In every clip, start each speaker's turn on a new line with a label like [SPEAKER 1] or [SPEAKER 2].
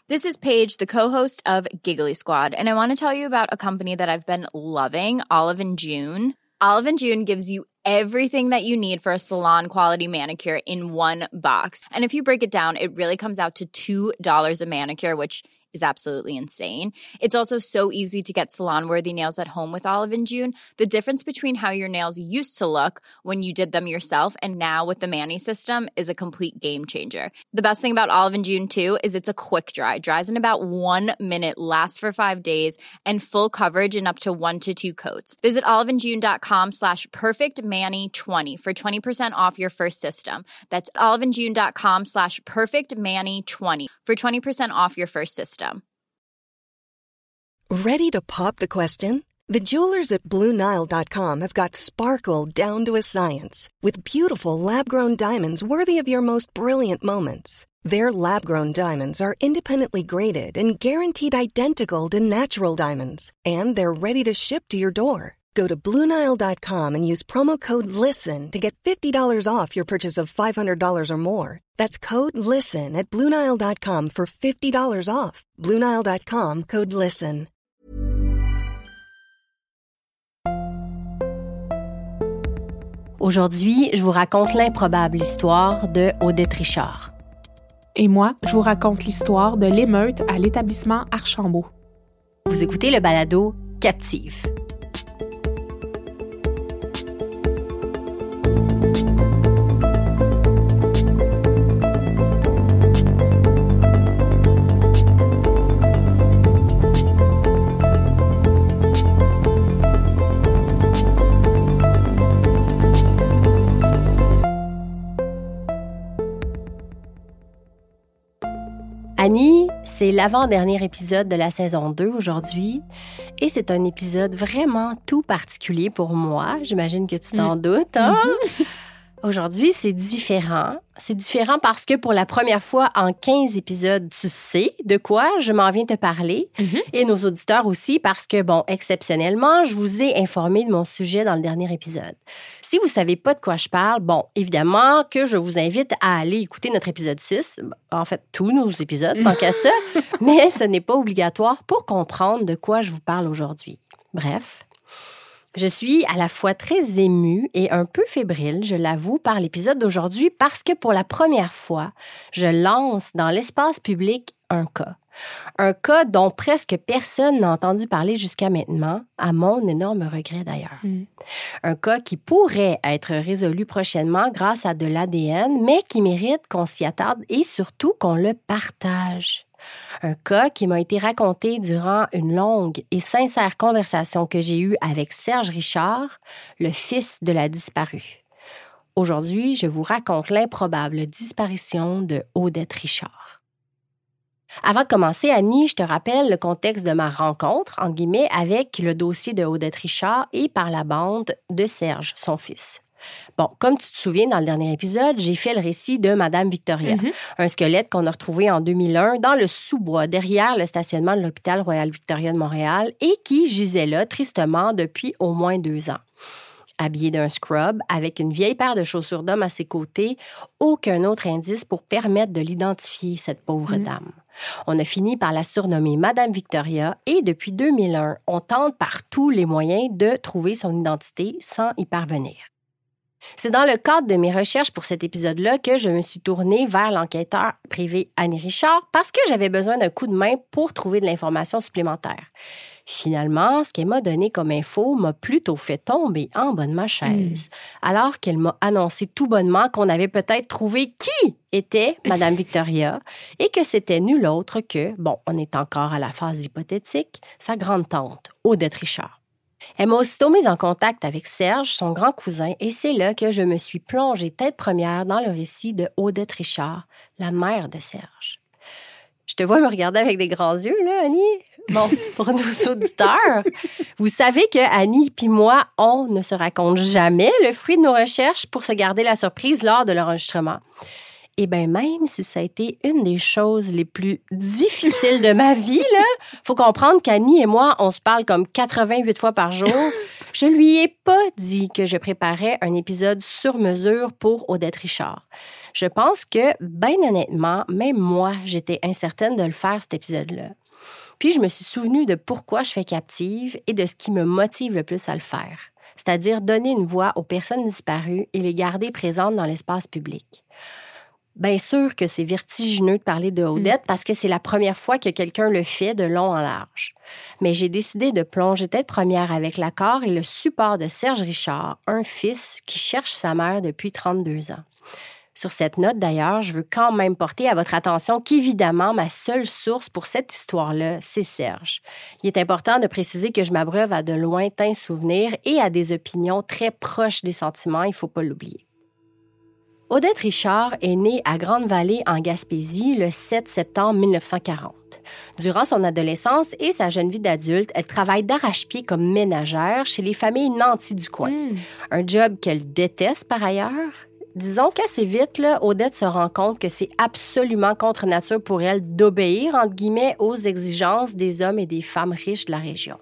[SPEAKER 1] This is Paige, the co-host of Giggly Squad, and I want to tell you about a company that I've been loving, Olive & June. Olive & June gives you everything that you need for a salon-quality manicure in one box. And if you break it down, it really comes out to $2 a manicure, which is absolutely insane. It's also so easy to get salon-worthy nails at home with Olive & June. The difference between how your nails used to look when you did them yourself and now with the Mani system is a complete game changer. The best thing about Olive & June, too, is it's a quick dry. Dries in about 1 minute, lasts for 5 days, and full coverage in up to 1 to 2 coats. Visit oliveandjune.com/perfectmani20 for 20% off your first system. That's oliveandjune.com/perfectmani20 for 20% off your first system.
[SPEAKER 2] Ready to pop the question? The jewelers at BlueNile.com have got sparkle down to a science with beautiful lab-grown diamonds worthy of your most brilliant moments. Their lab-grown diamonds are independently graded and guaranteed identical to natural diamonds, and they're ready to ship to your door. Go to BlueNile.com and use promo code LISTEN to get $50 off your purchase of $500 or more. That's code LISTEN at BlueNile.com for $50 off. BlueNile.com, code LISTEN.
[SPEAKER 3] Aujourd'hui, je vous raconte l'improbable histoire de Odette Richard.
[SPEAKER 4] Et moi, je vous raconte l'histoire de l'émeute à l'établissement Archambault.
[SPEAKER 3] Vous écoutez le balado Captive. Annie, c'est l'avant-dernier épisode de la saison 2 aujourd'hui et c'est un épisode vraiment tout particulier pour moi. J'imagine que tu t'en doutes, hein? Aujourd'hui, c'est différent. C'est différent parce que pour la première fois en 15 épisodes, tu sais de quoi je m'en viens te parler et nos auditeurs aussi parce que, bon, exceptionnellement, je vous ai informé de mon sujet dans le dernier épisode. Si vous savez pas de quoi je parle, bon, évidemment que je vous invite à aller écouter notre épisode 6, en fait, tous nos épisodes, tant qu'à ça, mais ce n'est pas obligatoire pour comprendre de quoi je vous parle aujourd'hui. Bref. Je suis à la fois très émue et un peu fébrile, je l'avoue, par l'épisode d'aujourd'hui parce que pour la première fois, je lance dans l'espace public un cas. Un cas dont presque personne n'a entendu parler jusqu'à maintenant, à mon énorme regret d'ailleurs. Un cas qui pourrait être résolu prochainement grâce à de l'ADN, mais qui mérite qu'on s'y attarde et surtout qu'on le partage. Un cas qui m'a été raconté durant une longue et sincère conversation que j'ai eue avec Serge Richard, le fils de la disparue. Aujourd'hui, je vous raconte l'improbable disparition de Odette Richard. Avant de commencer, Annie, je te rappelle le contexte de ma rencontre, entre guillemets, avec le dossier de Odette Richard et par la bande de Serge, son fils. Bon, comme tu te souviens, dans le dernier épisode, j'ai fait le récit de Madame Victoria, un squelette qu'on a retrouvé en 2001 dans le sous-bois, derrière le stationnement de l'hôpital Royal Victoria de Montréal et qui gisait là, tristement, depuis au moins 2 ans. Habillée d'un scrub, avec une vieille paire de chaussures d'homme à ses côtés, aucun autre indice pour permettre de l'identifier, cette pauvre dame. On a fini par la surnommer Madame Victoria et depuis 2001, on tente par tous les moyens de trouver son identité sans y parvenir. C'est dans le cadre de mes recherches pour cet épisode-là que je me suis tournée vers l'enquêteur privé Annie Richard parce que j'avais besoin d'un coup de main pour trouver de l'information supplémentaire. Finalement, ce qu'elle m'a donné comme info m'a plutôt fait tomber en bas de ma chaise, alors qu'elle m'a annoncé tout bonnement qu'on avait peut-être trouvé qui était Madame Victoria et que c'était nul autre que, bon, on est encore à la phase hypothétique, sa grande-tante, Odette Richard. Elle m'a aussitôt mise en contact avec Serge, son grand cousin, et c'est là que je me suis plongée tête première dans le récit de Odette Richard, la mère de Serge. Je te vois me regarder avec des grands yeux, là, Annie. Bon, pour nos auditeurs, vous savez que Annie puis moi, on ne se raconte jamais le fruit de nos recherches pour se garder la surprise lors de l'enregistrement. Et bien, même si ça a été une des choses les plus difficiles de ma vie, là, faut comprendre qu'Annie et moi, on se parle comme 88 fois par jour. Je lui ai pas dit que je préparais un épisode sur mesure pour Odette Richard. Je pense que, bien honnêtement, même moi, j'étais incertaine de le faire, cet épisode-là. Puis je me suis souvenue de pourquoi je fais Captive et de ce qui me motive le plus à le faire, c'est-à-dire donner une voix aux personnes disparues et les garder présentes dans l'espace public. Bien sûr que c'est vertigineux de parler de Odette parce que c'est la première fois que quelqu'un le fait de long en large. Mais j'ai décidé de plonger tête première avec l'accord et le support de Serge Richard, un fils qui cherche sa mère depuis 32 ans. Sur cette note, d'ailleurs, je veux quand même porter à votre attention qu'évidemment, ma seule source pour cette histoire-là, c'est Serge. Il est important de préciser que je m'abreuve à de lointains souvenirs et à des opinions très proches des sentiments, il ne faut pas l'oublier. Odette Richard est née à Grande-Vallée, en Gaspésie, le 7 septembre 1940. Durant son adolescence et sa jeune vie d'adulte, elle travaille d'arrache-pied comme ménagère chez les familles nanties du coin. Un job qu'elle déteste par ailleurs. Disons qu'assez vite, là, Odette se rend compte que c'est absolument contre nature pour elle d'obéir, entre guillemets, aux exigences des hommes et des femmes riches de la région.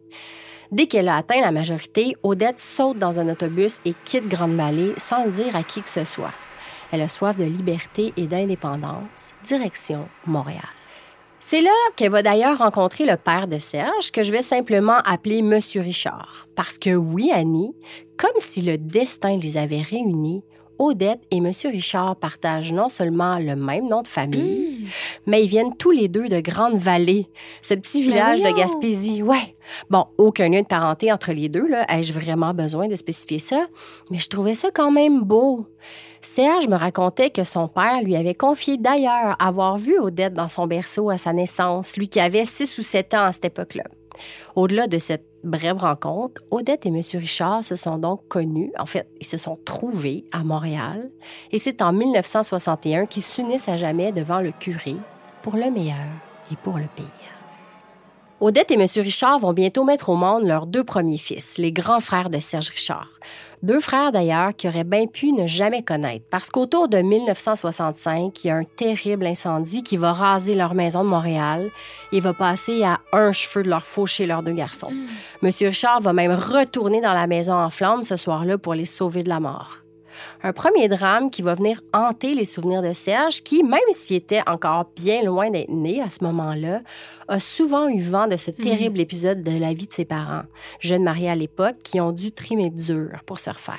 [SPEAKER 3] Dès qu'elle a atteint la majorité, Odette saute dans un autobus et quitte Grande-Vallée sans le dire à qui que ce soit. Elle a soif de liberté et d'indépendance. Direction Montréal. C'est là qu'elle va d'ailleurs rencontrer le père de Serge, que je vais simplement appeler Monsieur Richard. Parce que oui, Annie, comme si le destin les avait réunis, Odette et M. Richard partagent non seulement le même nom de famille, mais ils viennent tous les deux de Grande-Vallée, ce petit village de Gaspésie. Ouais. Bon, aucun lien de parenté entre les deux, là. Ai-je vraiment besoin de spécifier ça? Mais je trouvais ça quand même beau. Serge me racontait que son père lui avait confié d'ailleurs avoir vu Odette dans son berceau à sa naissance, lui qui avait 6 ou 7 ans à cette époque-là. Au-delà de cette brève rencontre, Odette et M. Richard se sont donc connus. En fait, ils se sont trouvés à Montréal. Et c'est en 1961 qu'ils s'unissent à jamais devant le curé, pour le meilleur et pour le pire. Odette et M. Richard vont bientôt mettre au monde leurs 2 premiers fils, les grands frères de Serge Richard. 2 frères d'ailleurs qui auraient bien pu ne jamais connaître, parce qu'autour de 1965, il y a un terrible incendie qui va raser leur maison de Montréal et va passer à un cheveu de leur faucher leurs 2 garçons. M. Richard va même retourner dans la maison en flammes ce soir-là pour les sauver de la mort. Un premier drame qui va venir hanter les souvenirs de Serge, qui, même s'il était encore bien loin d'être né à ce moment-là, a souvent eu vent de ce terrible épisode de la vie de ses parents, jeunes mariés à l'époque, qui ont dû trimer dur pour se refaire.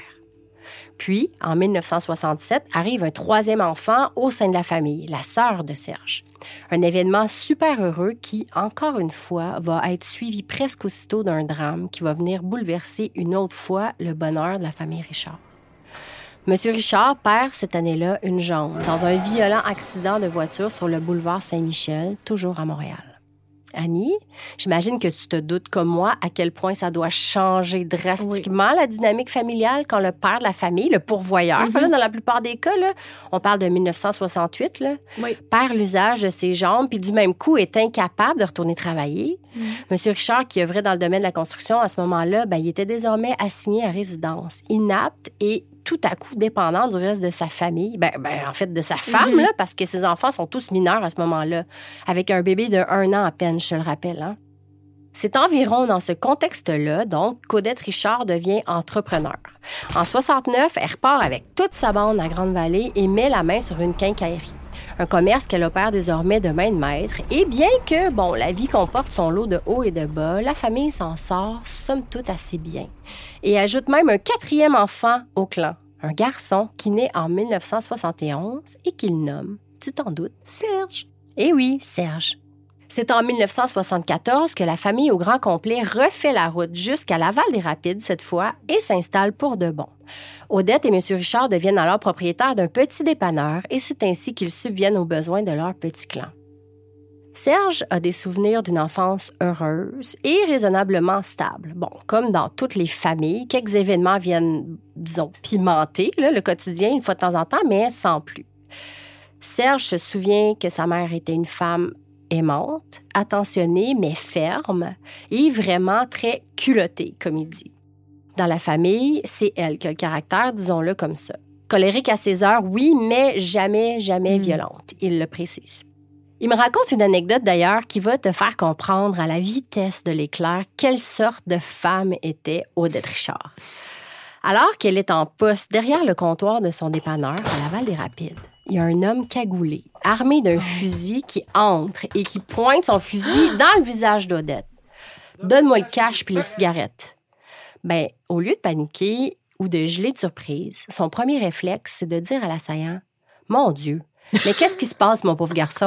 [SPEAKER 3] Puis, en 1967, arrive un 3e enfant au sein de la famille, la sœur de Serge. Un événement super heureux qui, encore une fois, va être suivi presque aussitôt d'un drame qui va venir bouleverser une autre fois le bonheur de la famille Richard. Monsieur Richard perd cette année-là une jambe dans un violent accident de voiture sur le boulevard Saint-Michel, toujours à Montréal. Annie, j'imagine que tu te doutes comme moi à quel point ça doit changer drastiquement la dynamique familiale quand le père de la famille, le pourvoyeur, là, dans la plupart des cas, là, on parle de 1968, là, perd l'usage de ses jambes puis du même coup est incapable de retourner travailler. Monsieur Richard, qui œuvrait dans le domaine de la construction à ce moment-là, il était désormais assigné à résidence, inapte et tout à coup dépendant du reste de sa famille, en fait de sa femme, là, parce que ses enfants sont tous mineurs à ce moment-là, avec un bébé de 1 an à peine, je te le rappelle. Hein? C'est environ dans ce contexte-là, donc, qu'Odette Richard devient entrepreneur. En 69, elle repart avec toute sa bande à Grande-Vallée et met la main sur une quincaillerie. Un commerce qu'elle opère désormais de main de maître. Et bien que, la vie comporte son lot de hauts et de bas, la famille s'en sort, somme toute, assez bien. Et ajoute même un 4e enfant au clan, un garçon qui naît en 1971 et qu'il nomme, tu t'en doutes, Serge. Eh oui, Serge. C'est en 1974 que la famille au grand complet refait la route jusqu'à Laval-des-Rapides cette fois et s'installe pour de bon. Odette et M. Richard deviennent alors propriétaires d'un petit dépanneur et c'est ainsi qu'ils subviennent aux besoins de leur petit clan. Serge a des souvenirs d'une enfance heureuse et raisonnablement stable. Comme dans toutes les familles, quelques événements viennent, pimenter le quotidien une fois de temps en temps, mais sans plus. Serge se souvient que sa mère était une femme aimante, attentionnée, mais ferme et vraiment très culottée, comme il dit. Dans la famille, c'est elle qui a le caractère, disons-le comme ça. Colérique à ses heures, oui, mais jamais violente, il le précise. Il me raconte une anecdote d'ailleurs qui va te faire comprendre à la vitesse de l'éclair quelle sorte de femme était Odette Richard. Alors qu'elle est en poste derrière le comptoir de son dépanneur à Laval-des-Rapides, il y a un homme cagoulé, armé d'un fusil qui entre et qui pointe son fusil dans le visage d'Odette. « Donne-moi le cash puis les cigarettes. » Ben, au lieu de paniquer ou de geler de surprise, son premier réflexe, c'est de dire à l'assaillant « Mon Dieu, mais qu'est-ce qui se passe, mon pauvre garçon? »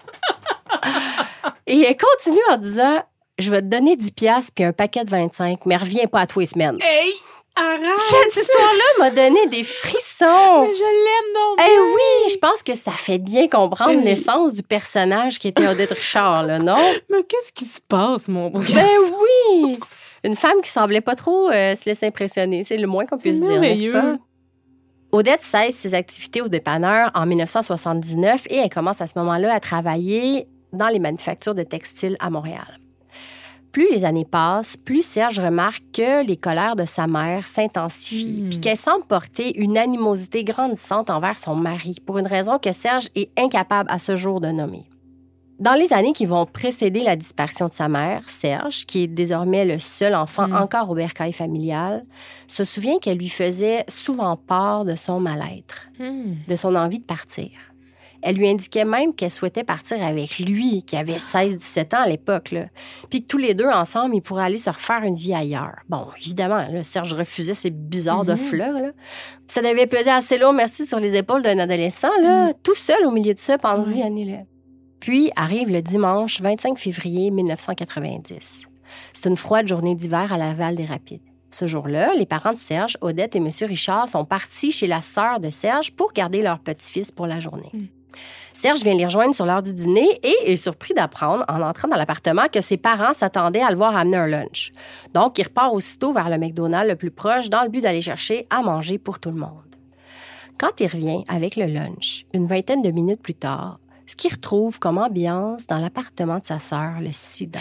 [SPEAKER 3] Et elle continue en disant « Je vais te donner 10$ puis un paquet de 25, mais reviens pas à tous les semaines. »
[SPEAKER 4] Hey! Arrête!
[SPEAKER 3] Cette histoire-là m'a donné des frissons.
[SPEAKER 4] Mais je l'aime donc bien.
[SPEAKER 3] Eh oui, je pense que ça fait bien comprendre l'essence du personnage qui était Odette Richard, là, non?
[SPEAKER 4] Mais qu'est-ce qui se passe, mon beau garçon?
[SPEAKER 3] Ben oui! Une femme qui semblait pas trop se laisser impressionner, c'est le moins qu'on puisse dire, n'est-ce pas? Odette cesse ses activités au dépanneur en 1979 et elle commence à ce moment-là à travailler dans les manufactures de textiles à Montréal. Plus les années passent, plus Serge remarque que les colères de sa mère s'intensifient puis qu'elle semble porter une animosité grandissante envers son mari pour une raison que Serge est incapable à ce jour de nommer. Dans les années qui vont précéder la disparition de sa mère, Serge, qui est désormais le seul enfant encore au bercail familial, se souvient qu'elle lui faisait souvent part de son mal-être, de son envie de partir. Elle lui indiquait même qu'elle souhaitait partir avec lui, qui avait 16-17 ans à l'époque, là, puis que tous les deux ensemble, ils pourraient aller se refaire une vie ailleurs. Bon, évidemment, là, Serge refusait ces bizarres d'offres-là. Là. Ça devait peser assez lourd, merci, sur les épaules d'un adolescent, là, tout seul au milieu de ça, pensez, Annie-là. Puis arrive le dimanche 25 février 1990. C'est une froide journée d'hiver à Laval-des-Rapides. Ce jour-là, les parents de Serge, Odette et M. Richard, sont partis chez la sœur de Serge pour garder leur petit-fils pour la journée. Serge vient les rejoindre sur l'heure du dîner et est surpris d'apprendre, en entrant dans l'appartement, que ses parents s'attendaient à le voir amener un lunch. Donc, il repart aussitôt vers le McDonald's le plus proche dans le but d'aller chercher à manger pour tout le monde. Quand il revient avec le lunch, une vingtaine de minutes plus tard, ce qu'il retrouve comme ambiance dans l'appartement de sa sœur le sidère.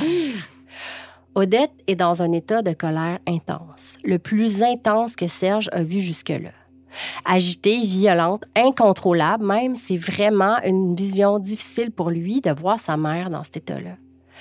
[SPEAKER 3] Odette est dans un état de colère intense, le plus intense que Serge a vu jusque-là. Agitée, violente, incontrôlable même, c'est vraiment une vision difficile pour lui de voir sa mère dans cet état-là.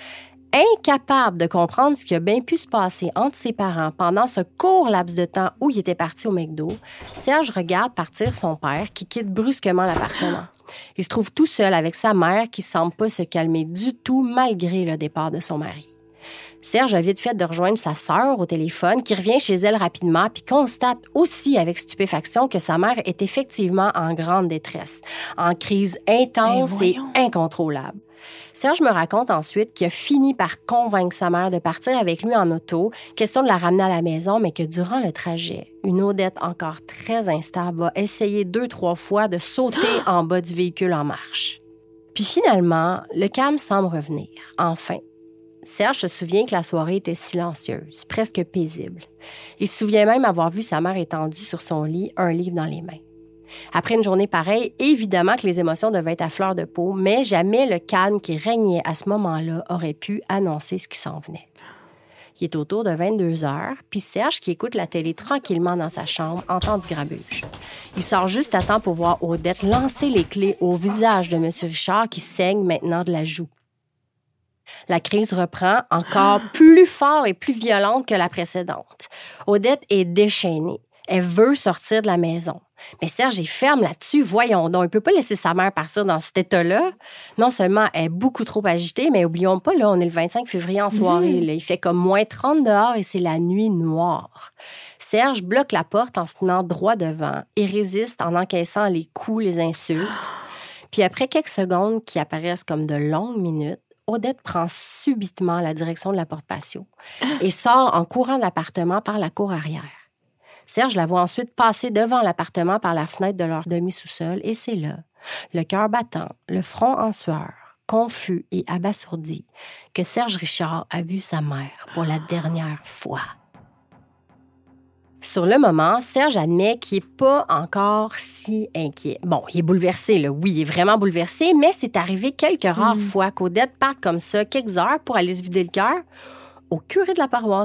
[SPEAKER 3] Incapable de comprendre ce qui a bien pu se passer entre ses parents pendant ce court laps de temps où il était parti au McDo, Serge regarde partir son père qui quitte brusquement l'appartement. Il se trouve tout seul avec sa mère qui semble pas se calmer du tout malgré le départ de son mari. Serge a vite fait de rejoindre sa sœur au téléphone, qui revient chez elle rapidement puis constate aussi avec stupéfaction que sa mère est effectivement en grande détresse, en crise intense et incontrôlable. Serge me raconte ensuite qu'il a fini par convaincre sa mère de partir avec lui en auto, question de la ramener à la maison, mais que durant le trajet, une Odette encore très instable va essayer 2-3 fois de sauter en bas du véhicule en marche. Puis finalement, le calme semble revenir, enfin. Serge se souvient que la soirée était silencieuse, presque paisible. Il se souvient même avoir vu sa mère étendue sur son lit, un livre dans les mains. Après une journée pareille, évidemment que les émotions devaient être à fleur de peau, mais jamais le calme qui régnait à ce moment-là aurait pu annoncer ce qui s'en venait. Il est autour de 22 heures, puis Serge, qui écoute la télé tranquillement dans sa chambre, entend du grabuge. Il sort juste à temps pour voir Odette lancer les clés au visage de M. Richard qui saigne maintenant de la joue. La crise reprend encore plus fort et plus violente que la précédente. Odette est déchaînée. Elle veut sortir de la maison. Mais Serge est ferme là-dessus. Voyons donc, il ne peut pas laisser sa mère partir dans cet état-là. Non seulement elle est beaucoup trop agitée, mais oublions pas, là, on est le 25 février en soirée. Là. Il fait comme moins 30 dehors et c'est la nuit noire. Serge bloque la porte en se tenant droit devant et résiste en encaissant les coups, les insultes. Puis après quelques secondes qui apparaissent comme de longues minutes, Odette prend subitement la direction de la porte patio et sort en courant de l'appartement par la cour arrière. Serge la voit ensuite passer devant l'appartement par la fenêtre de leur demi-sous-sol et c'est là, le cœur battant, le front en sueur, confus et abasourdi, que Serge Richard a vu sa mère pour la dernière fois. Sur le moment, Serge admet qu'il n'est pas encore si inquiet. Bon, il est bouleversé, là. Oui, il est vraiment bouleversé, mais c'est arrivé quelques rares fois qu'Odette parte comme ça quelques heures pour aller se vider le cœur au curé de la paroisse.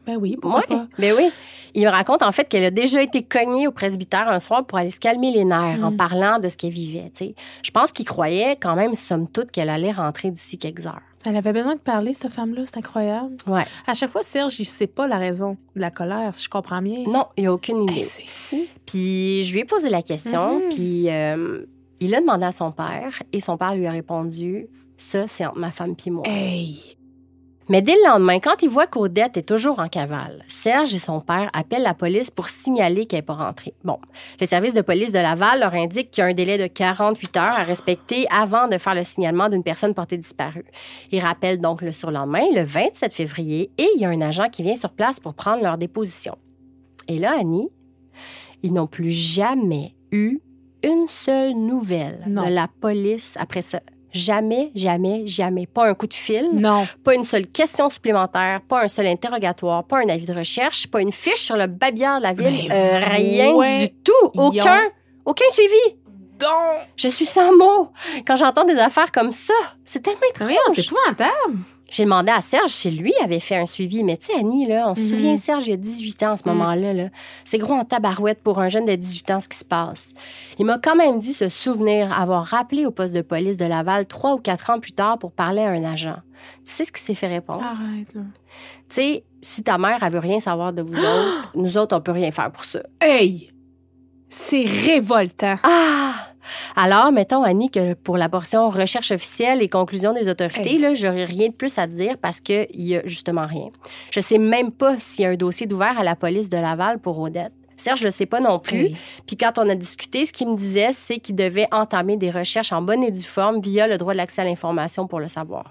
[SPEAKER 4] Ben oui, pourquoi pas?
[SPEAKER 3] Ben oui. Il me raconte en fait qu'elle a déjà été cognée au presbytère un soir pour aller se calmer les nerfs en parlant de ce qu'elle vivait. T'sais. Je pense qu'il croyait quand même, somme toute, qu'elle allait rentrer d'ici quelques heures.
[SPEAKER 4] Elle avait besoin de parler, cette femme-là, c'est incroyable.
[SPEAKER 3] Ouais.
[SPEAKER 4] À chaque fois, Serge, il ne sait pas la raison de la colère, si je comprends bien.
[SPEAKER 3] Non, il n'a aucune idée.
[SPEAKER 4] Hey, c'est fou.
[SPEAKER 3] Puis je lui ai posé la question, puis il a demandé à son père, et son père lui a répondu « Ça, c'est entre ma femme puis moi. »
[SPEAKER 4] Hey!
[SPEAKER 3] Mais dès le lendemain, quand il voit qu'Odette est toujours en cavale, Serge et son père appellent la police pour signaler qu'elle n'est pas rentrée. Bon, le service de police de Laval leur indique qu'il y a un délai de 48 heures à respecter avant de faire le signalement d'une personne portée disparue. Ils rappellent donc le surlendemain, le 27 février, et il y a un agent qui vient sur place pour prendre leur déposition. Et là, Annie, ils n'ont plus jamais eu une seule nouvelle de la police après ça. Jamais, jamais, jamais. Pas un coup de fil.
[SPEAKER 4] Non.
[SPEAKER 3] Pas une seule question supplémentaire. Pas un seul interrogatoire. Pas un avis de recherche. Pas une fiche sur le babillard de la ville. Rien du tout. Aucun suivi.
[SPEAKER 4] Donc.
[SPEAKER 3] Je suis sans mots quand j'entends des affaires comme ça. C'est tellement étrange.
[SPEAKER 4] C'est épouvantable.
[SPEAKER 3] J'ai demandé à Serge si lui avait fait un suivi. Mais tu sais, Annie, là, on se souvient, Serge, il y a 18 ans à ce moment-là. Là. C'est gros en tabarouette pour un jeune de 18 ans ce qui se passe. Il m'a quand même dit se souvenir avoir rappelé au poste de police de Laval 3 ou 4 ans plus tard pour parler à un agent. Tu sais ce qu'il s'est fait répondre?
[SPEAKER 4] Arrête, là.
[SPEAKER 3] Tu sais, si ta mère, elle veut rien savoir de vous autres, nous autres, on peut rien faire pour ça.
[SPEAKER 4] Hey! C'est révoltant.
[SPEAKER 3] Ah! Alors, mettons, Annie, que pour la portion recherche officielle et conclusion des autorités, là, j'aurais rien de plus à te dire parce qu'il y a justement rien. Je sais même pas s'il y a un dossier d'ouvert à la police de Laval pour Odette. Serge, je le sais pas non plus. Puis quand on a discuté, ce qu'il me disait, c'est qu'il devait entamer des recherches en bonne et due forme via le droit de l'accès à l'information pour le savoir.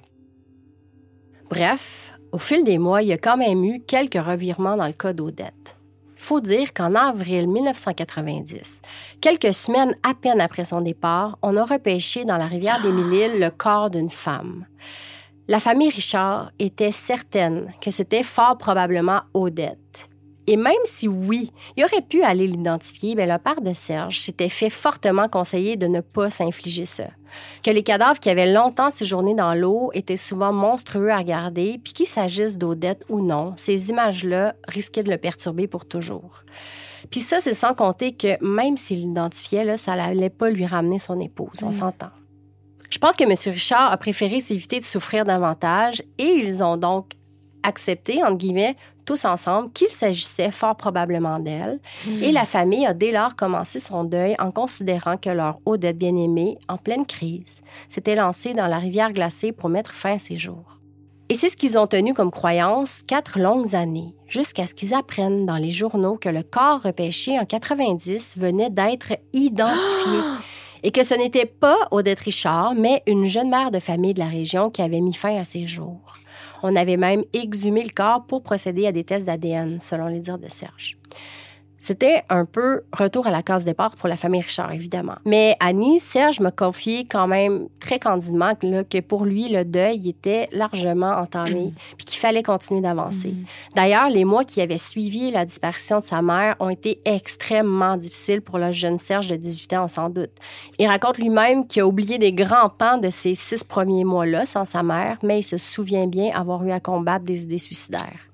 [SPEAKER 3] Bref, au fil des mois, il y a quand même eu quelques revirements dans le cas d'Odette. Il faut dire qu'en avril 1990, quelques semaines à peine après son départ, on a repêché dans la rivière des Mille-Îles le corps d'une femme. La famille Richard était certaine que c'était fort probablement Odette. Et même si oui, il aurait pu aller l'identifier, bien, le père de Serge s'était fait fortement conseiller de ne pas s'infliger ça. Que les cadavres qui avaient longtemps séjourné dans l'eau étaient souvent monstrueux à regarder, puis qu'il s'agisse d'Odette ou non, ces images-là risquaient de le perturber pour toujours. Puis ça, c'est sans compter que même s'il l'identifiait, là, ça n'allait pas lui ramener son épouse, on s'entend. Je pense que M. Richard a préféré s'éviter de souffrir davantage et ils ont donc accepté, entre guillemets, tous ensemble, qu'il s'agissait fort probablement d'elle. Et la famille a dès lors commencé son deuil en considérant que leur Odette bien-aimée, en pleine crise, s'était lancée dans la rivière glacée pour mettre fin à ses jours. Et c'est ce qu'ils ont tenu comme croyance 4 longues années, jusqu'à ce qu'ils apprennent dans les journaux que le corps repêché en 90 venait d'être identifié. Et que ce n'était pas Odette Richard, mais une jeune mère de famille de la région qui avait mis fin à ses jours. On avait même exhumé le corps pour procéder à des tests d'ADN, selon les dires de Serge. C'était un peu retour à la case départ pour la famille Richard, évidemment. Mais Annie, Serge m'a confié quand même très candidement que pour lui, le deuil était largement entamé puis qu'il fallait continuer d'avancer. D'ailleurs, les mois qui avaient suivi la disparition de sa mère ont été extrêmement difficiles pour le jeune Serge de 18 ans, sans doute. Il raconte lui-même qu'il a oublié des grands pans de ces 6 premiers mois-là sans sa mère, mais il se souvient bien avoir eu à combattre des idées suicidaires.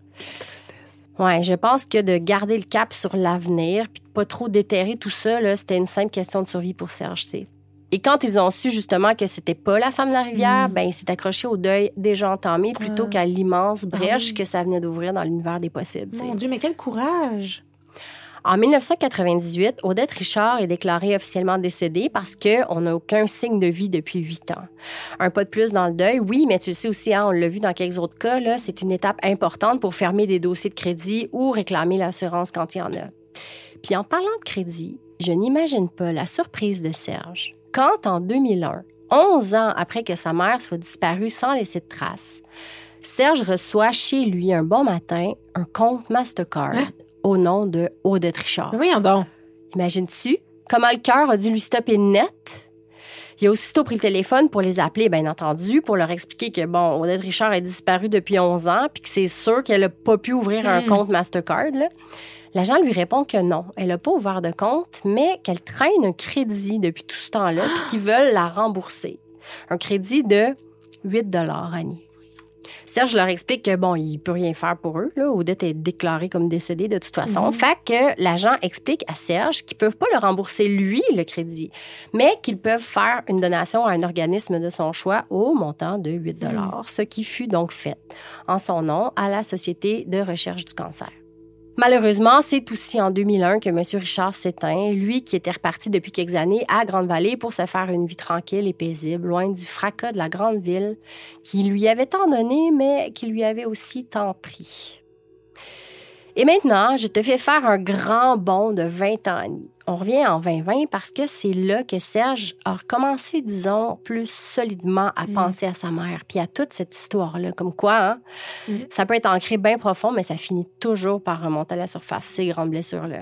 [SPEAKER 3] Oui, je pense que de garder le cap sur l'avenir puis de pas trop déterrer tout ça, là, c'était une simple question de survie pour Serge, tu sais. Et quand ils ont su justement que c'était pas la femme de la rivière, ben il s'est accroché au deuil déjà entamé plutôt qu'à l'immense brèche que ça venait d'ouvrir dans l'univers des possibles.
[SPEAKER 4] Mon Dieu, mais quel courage!
[SPEAKER 3] En 1998, Odette Richard est déclarée officiellement décédée parce qu'on n'a aucun signe de vie depuis 8 ans. Un pas de plus dans le deuil, oui, mais tu le sais aussi, hein, on l'a vu dans quelques autres cas, là, c'est une étape importante pour fermer des dossiers de crédit ou réclamer l'assurance quand il y en a. Puis en parlant de crédit, je n'imagine pas la surprise de Serge quand, en 2001, 11 ans après que sa mère soit disparue sans laisser de traces, Serge reçoit chez lui un bon matin un compte Mastercard au nom de Odette Richard.
[SPEAKER 4] Mais voyons donc.
[SPEAKER 3] Imagines-tu comment le cœur a dû lui stopper net? Il a aussitôt pris le téléphone pour les appeler, bien entendu, pour leur expliquer que, bon, Odette Richard est disparue depuis 11 ans puis que c'est sûr qu'elle n'a pas pu ouvrir un compte Mastercard, là. L'agent lui répond que non, elle n'a pas ouvert de compte, mais qu'elle traîne un crédit depuis tout ce temps-là puis qu'ils veulent la rembourser. Un crédit de 8 $, Annie. Serge leur explique que, bon, il peut rien faire pour eux. Là. Odette est déclarée comme décédée de toute façon. Fait que l'agent explique à Serge qu'ils peuvent pas le rembourser, lui, le crédit, mais qu'ils peuvent faire une donation à un organisme de son choix au montant de 8 $, ce qui fut donc fait en son nom à la Société de recherche du cancer. Malheureusement, c'est aussi en 2001 que M. Richard s'éteint, lui qui était reparti depuis quelques années à Grande-Vallée pour se faire une vie tranquille et paisible, loin du fracas de la grande ville qui lui avait tant donné, mais qui lui avait aussi tant pris. Et maintenant, je te fais faire un grand bond de 20 ans, Annie. On revient en 2020 parce que c'est là que Serge a recommencé, disons, plus solidement à penser à sa mère, puis à toute cette histoire-là. Comme quoi, ça peut être ancré bien profond, mais ça finit toujours par remonter à la surface, ces grandes blessures-là.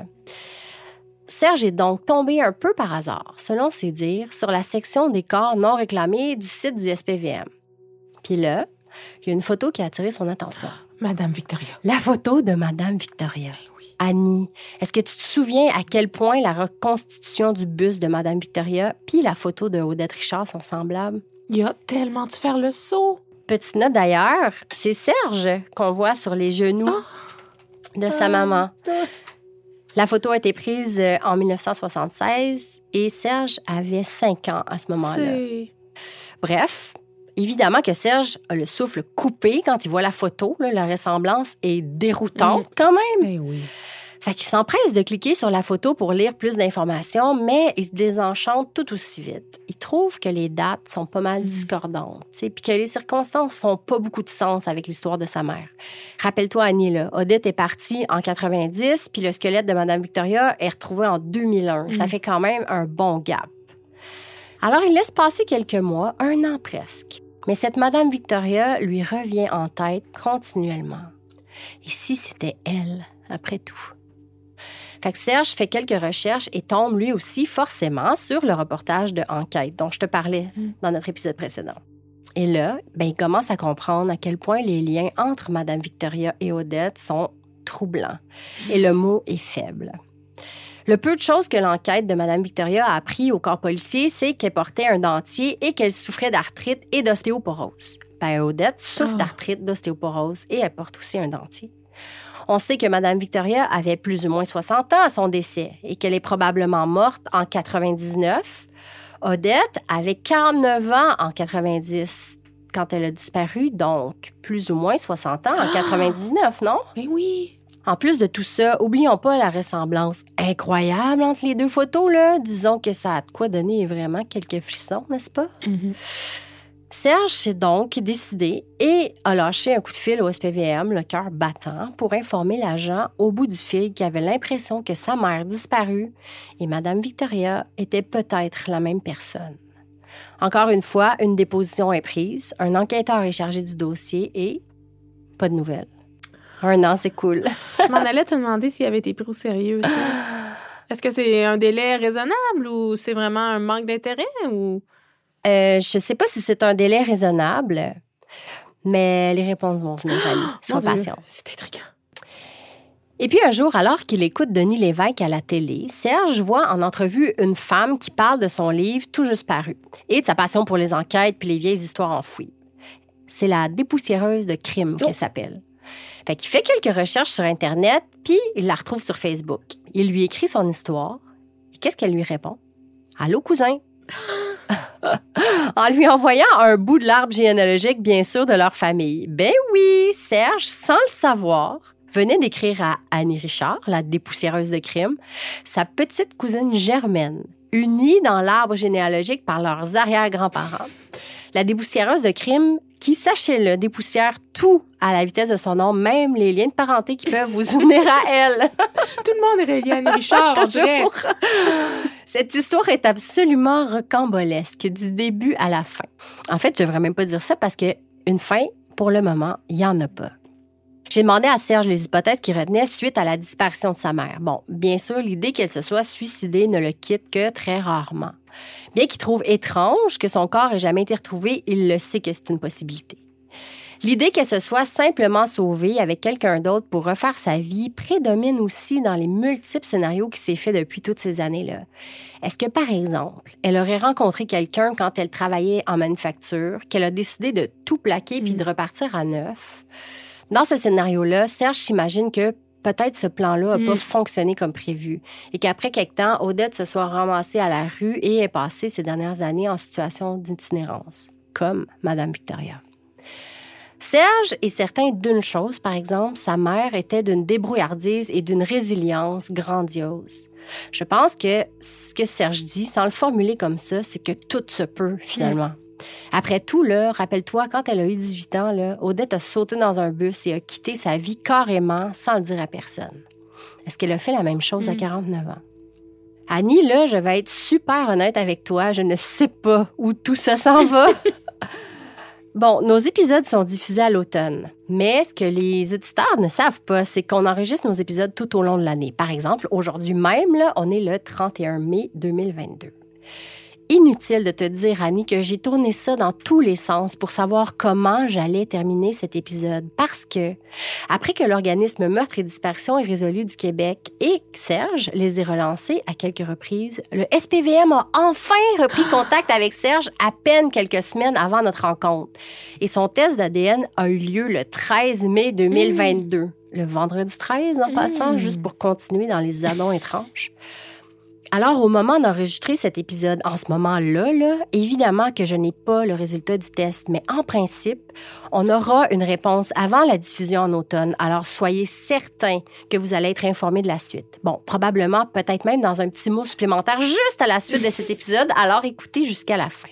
[SPEAKER 3] Serge est donc tombé un peu par hasard, selon ses dires, sur la section des corps non réclamés du site du SPVM. Puis là, il y a une photo qui a attiré son attention.
[SPEAKER 4] Madame Victoria.
[SPEAKER 3] La photo de Madame Victoria.
[SPEAKER 4] Oui.
[SPEAKER 3] Annie, est-ce que tu te souviens à quel point la reconstitution du buste de Madame Victoria puis la photo de Odette Richard sont semblables?
[SPEAKER 4] Il a tellement dû faire le saut.
[SPEAKER 3] Petite note d'ailleurs, c'est Serge qu'on voit sur les genoux de sa maman. La photo a été prise en 1976 et Serge avait 5 ans à ce moment-là. Bref, évidemment que Serge a le souffle coupé quand il voit la photo. Là, la ressemblance est déroutante quand même.
[SPEAKER 4] Mais oui.
[SPEAKER 3] Fait qu'il s'empresse de cliquer sur la photo pour lire plus d'informations, mais il se désenchante tout aussi vite. Il trouve que les dates sont pas mal discordantes, puis que les circonstances font pas beaucoup de sens avec l'histoire de sa mère. Rappelle-toi, Annie, là, Odette est partie en 90, puis le squelette de Madame Victoria est retrouvé en 2001. Ça fait quand même un bon gap. Alors, il laisse passer quelques mois, 1 an presque. Mais cette Madame Victoria lui revient en tête continuellement. Et si c'était elle, après tout? Fait que Serge fait quelques recherches et tombe lui aussi forcément sur le reportage de Enquête dont je te parlais dans notre épisode précédent. Et là, il commence à comprendre à quel point les liens entre Madame Victoria et Odette sont troublants. Et le mot est faible. Le peu de choses que l'enquête de Mme Victoria a appris au corps policier, c'est qu'elle portait un dentier et qu'elle souffrait d'arthrite et d'ostéoporose. Odette souffre d'arthrite, d'ostéoporose et elle porte aussi un dentier. On sait que Mme Victoria avait plus ou moins 60 ans à son décès et qu'elle est probablement morte en 99. Odette avait 49 ans en 90 quand elle a disparu, donc plus ou moins 60 ans en 99, non?
[SPEAKER 4] Mais oui.
[SPEAKER 3] En plus de tout ça, oublions pas la ressemblance incroyable entre les deux photos, là. Disons que ça a de quoi donner vraiment quelques frissons, n'est-ce pas? Serge s'est donc décidé et a lâché un coup de fil au SPVM, le cœur battant, pour informer l'agent au bout du fil qu'il avait l'impression que sa mère disparue et Mme Victoria était peut-être la même personne. Encore une fois, une déposition est prise, un enquêteur est chargé du dossier et pas de nouvelles. 1 an, c'est cool.
[SPEAKER 4] Je m'en allais te demander s'il avait été pris au sérieux. T'sais. Est-ce que c'est un délai raisonnable ou c'est vraiment un manque d'intérêt ou...
[SPEAKER 3] Je sais pas si c'est un délai raisonnable, mais les réponses vont venir à lui. Sois patient.
[SPEAKER 4] C'est intriguant.
[SPEAKER 3] Et puis un jour, alors qu'il écoute Denis Lévesque à la télé, Serge voit en entrevue une femme qui parle de son livre tout juste paru et de sa passion pour les enquêtes puis les vieilles histoires enfouies. C'est la dépoussiéreuse de crime qu'elle s'appelle. Fait qu'il fait quelques recherches sur Internet, puis il la retrouve sur Facebook. Il lui écrit son histoire. Et qu'est-ce qu'elle lui répond? « Allô, cousin? » En lui envoyant un bout de l'arbre généalogique, bien sûr, de leur famille. Ben oui, Serge, sans le savoir, venait d'écrire à Annie Richard, la dépoussiéreuse de crime, sa petite cousine Germaine, unie dans l'arbre généalogique par leurs arrière-grands-parents. La dépoussiéreuse de crime qui, sachez-le, dépoussière tout à la vitesse de son nom, même les liens de parenté qui peuvent vous unir à elle.
[SPEAKER 4] Tout le monde est relié à Annie Richard, on dirait.
[SPEAKER 3] Cette histoire est absolument rocambolesque du début à la fin. En fait, je ne devrais même pas dire ça parce qu'une fin, pour le moment, il n'y en a pas. J'ai demandé à Serge les hypothèses qu'il retenait suite à la disparition de sa mère. Bon, bien sûr, l'idée qu'elle se soit suicidée ne le quitte que très rarement. Bien qu'il trouve étrange que son corps ait jamais été retrouvé, il le sait que c'est une possibilité. L'idée qu'elle se soit simplement sauvée avec quelqu'un d'autre pour refaire sa vie prédomine aussi dans les multiples scénarios qui s'est fait depuis toutes ces années-là. Est-ce que, par exemple, elle aurait rencontré quelqu'un quand elle travaillait en manufacture, qu'elle a décidé de tout plaquer puis de repartir à neuf? Dans ce scénario-là, Serge s'imagine que peut-être ce plan-là n'a pas fonctionné comme prévu et qu'après quelque temps, Odette se soit ramassée à la rue et ait passé ces dernières années en situation d'itinérance, comme Madame Victoria. Serge est certain d'une chose, par exemple, sa mère était d'une débrouillardise et d'une résilience grandiose. Je pense que ce que Serge dit, sans le formuler comme ça, c'est que tout se peut, finalement. Après tout, là, rappelle-toi, quand elle a eu 18 ans, là, Odette a sauté dans un bus et a quitté sa vie carrément sans le dire à personne. Est-ce qu'elle a fait la même chose à 49 ans? Annie, là, je vais être super honnête avec toi, je ne sais pas où tout ça s'en va. Bon, nos épisodes sont diffusés à l'automne, mais ce que les auditeurs ne savent pas, c'est qu'on enregistre nos épisodes tout au long de l'année. Par exemple, aujourd'hui même, là, on est le 31 mai 2022. Inutile de te dire, Annie, que j'ai tourné ça dans tous les sens pour savoir comment j'allais terminer cet épisode. Parce que, après que l'organisme Meurtres et Disparitions Irrésolues du Québec et Serge les ait relancés à quelques reprises, le SPVM a enfin repris contact avec Serge à peine quelques semaines avant notre rencontre. Et son test d'ADN a eu lieu le 13 mai 2022. Le vendredi 13, en passant, juste pour continuer dans les addons étranges. Alors, au moment d'enregistrer cet épisode, en ce moment-là, là, évidemment que je n'ai pas le résultat du test, mais en principe, on aura une réponse avant la diffusion en automne. Alors, soyez certains que vous allez être informés de la suite. Bon, probablement, peut-être même dans un petit mot supplémentaire juste à la suite de cet épisode, alors écoutez jusqu'à la fin.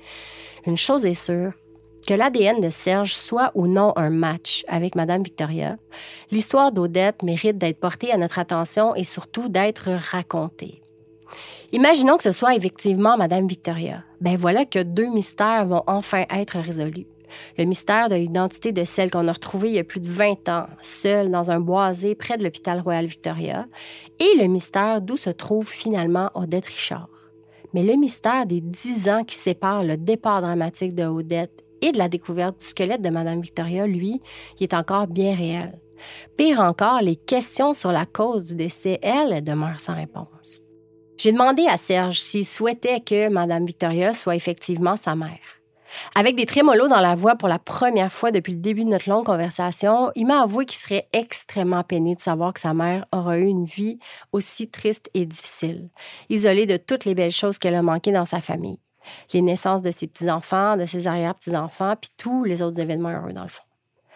[SPEAKER 3] Une chose est sûre, que l'ADN de Serge soit ou non un match avec Madame Victoria, l'histoire d'Odette mérite d'être portée à notre attention et surtout d'être racontée. Imaginons que ce soit effectivement Madame Victoria. Ben voilà que 2 mystères vont enfin être résolus. Le mystère de l'identité de celle qu'on a retrouvée il y a plus de 20 ans, seule dans un boisé près de l'hôpital Royal Victoria, et le mystère d'où se trouve finalement Odette Richard. Mais le mystère des 10 ans qui séparent le départ dramatique de Odette et de la découverte du squelette de Madame Victoria, lui, il est encore bien réel. Pire encore, les questions sur la cause du décès, elles, demeurent sans réponse. J'ai demandé à Serge s'il souhaitait que Mme Victoria soit effectivement sa mère. Avec des trémolos dans la voix pour la première fois depuis le début de notre longue conversation, il m'a avoué qu'il serait extrêmement peiné de savoir que sa mère aura eu une vie aussi triste et difficile, isolée de toutes les belles choses qu'elle a manquées dans sa famille. Les naissances de ses petits-enfants, de ses arrière-petits-enfants, puis tous les autres événements heureux dans le fond.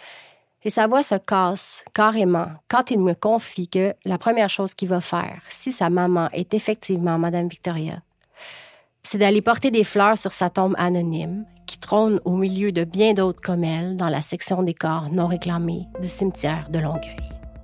[SPEAKER 3] Et sa voix se casse carrément quand il me confie que la première chose qu'il va faire, si sa maman est effectivement Madame Victoria, c'est d'aller porter des fleurs sur sa tombe anonyme qui trône au milieu de bien d'autres comme elle dans la section des corps non réclamés du cimetière de Longueuil.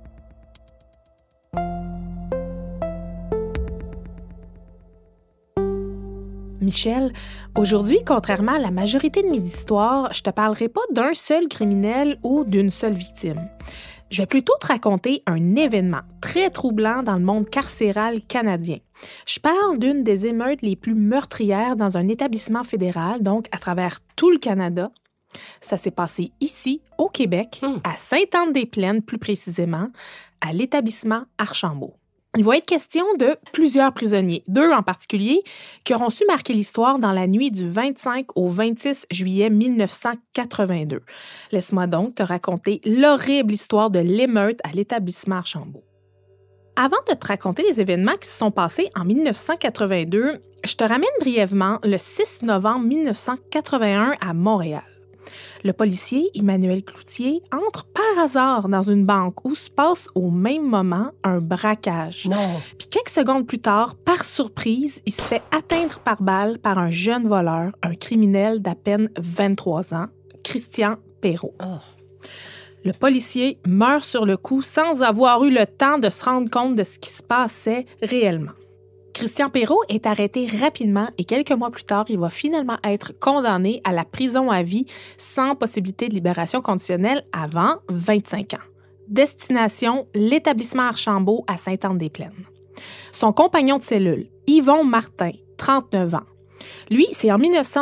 [SPEAKER 4] Michel, aujourd'hui, contrairement à la majorité de mes histoires, je te parlerai pas d'un seul criminel ou d'une seule victime. Je vais plutôt te raconter un événement très troublant dans le monde carcéral canadien. Je parle d'une des émeutes les plus meurtrières dans un établissement fédéral, donc à travers tout le Canada. Ça s'est passé ici, au Québec, à Sainte-Anne-des-Plaines plus précisément, à l'établissement Archambault. Il va être question de plusieurs prisonniers, 2 en particulier, qui auront su marquer l'histoire dans la nuit du 25 au 26 juillet 1982. Laisse-moi donc te raconter l'horrible histoire de l'émeute à l'établissement Archambault. Avant de te raconter les événements qui se sont passés en 1982, je te ramène brièvement le 6 novembre 1981 à Montréal. Le policier Emmanuel Cloutier entre par hasard dans une banque où se passe au même moment un braquage.
[SPEAKER 3] Non.
[SPEAKER 4] Puis quelques secondes plus tard, par surprise, il se fait atteindre par balle par un jeune voleur, un criminel d'à peine 23 ans, Christian Perrault.
[SPEAKER 3] Oh.
[SPEAKER 4] Le policier meurt sur le coup sans avoir eu le temps de se rendre compte de ce qui se passait réellement. Christian Perrault est arrêté rapidement et quelques mois plus tard, il va finalement être condamné à la prison à vie sans possibilité de libération conditionnelle avant 25 ans. Destination, l'établissement Archambault à Sainte-Anne-des-Plaines. Son compagnon de cellule, Yvon Martin, 39 ans, Lui, c'est en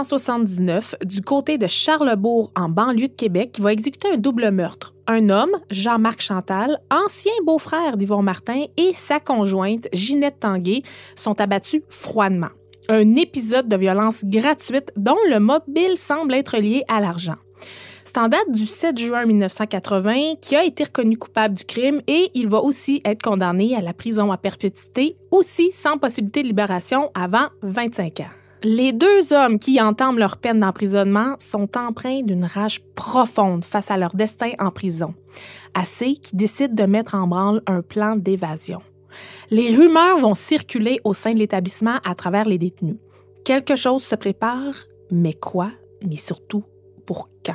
[SPEAKER 4] 1979, du côté de Charlesbourg, en banlieue de Québec, qu'il va exécuter un double meurtre. Un homme, Jean-Marc Chantal, ancien beau-frère d'Yvon Martin, et sa conjointe, Ginette Tanguay, sont abattus froidement. Un épisode de violence gratuite dont le mobile semble être lié à l'argent. C'est en date du 7 juin 1980 qu'il a été reconnu coupable du crime et il va aussi être condamné à la prison à perpétuité, aussi sans possibilité de libération avant 25 ans. Les deux hommes qui entament leur peine d'emprisonnement sont empreints d'une rage profonde face à leur destin en prison, assez qu'ils décident de mettre en branle un plan d'évasion. Les rumeurs vont circuler au sein de l'établissement à travers les détenus. Quelque chose se prépare, mais quoi? Mais surtout, pour quand?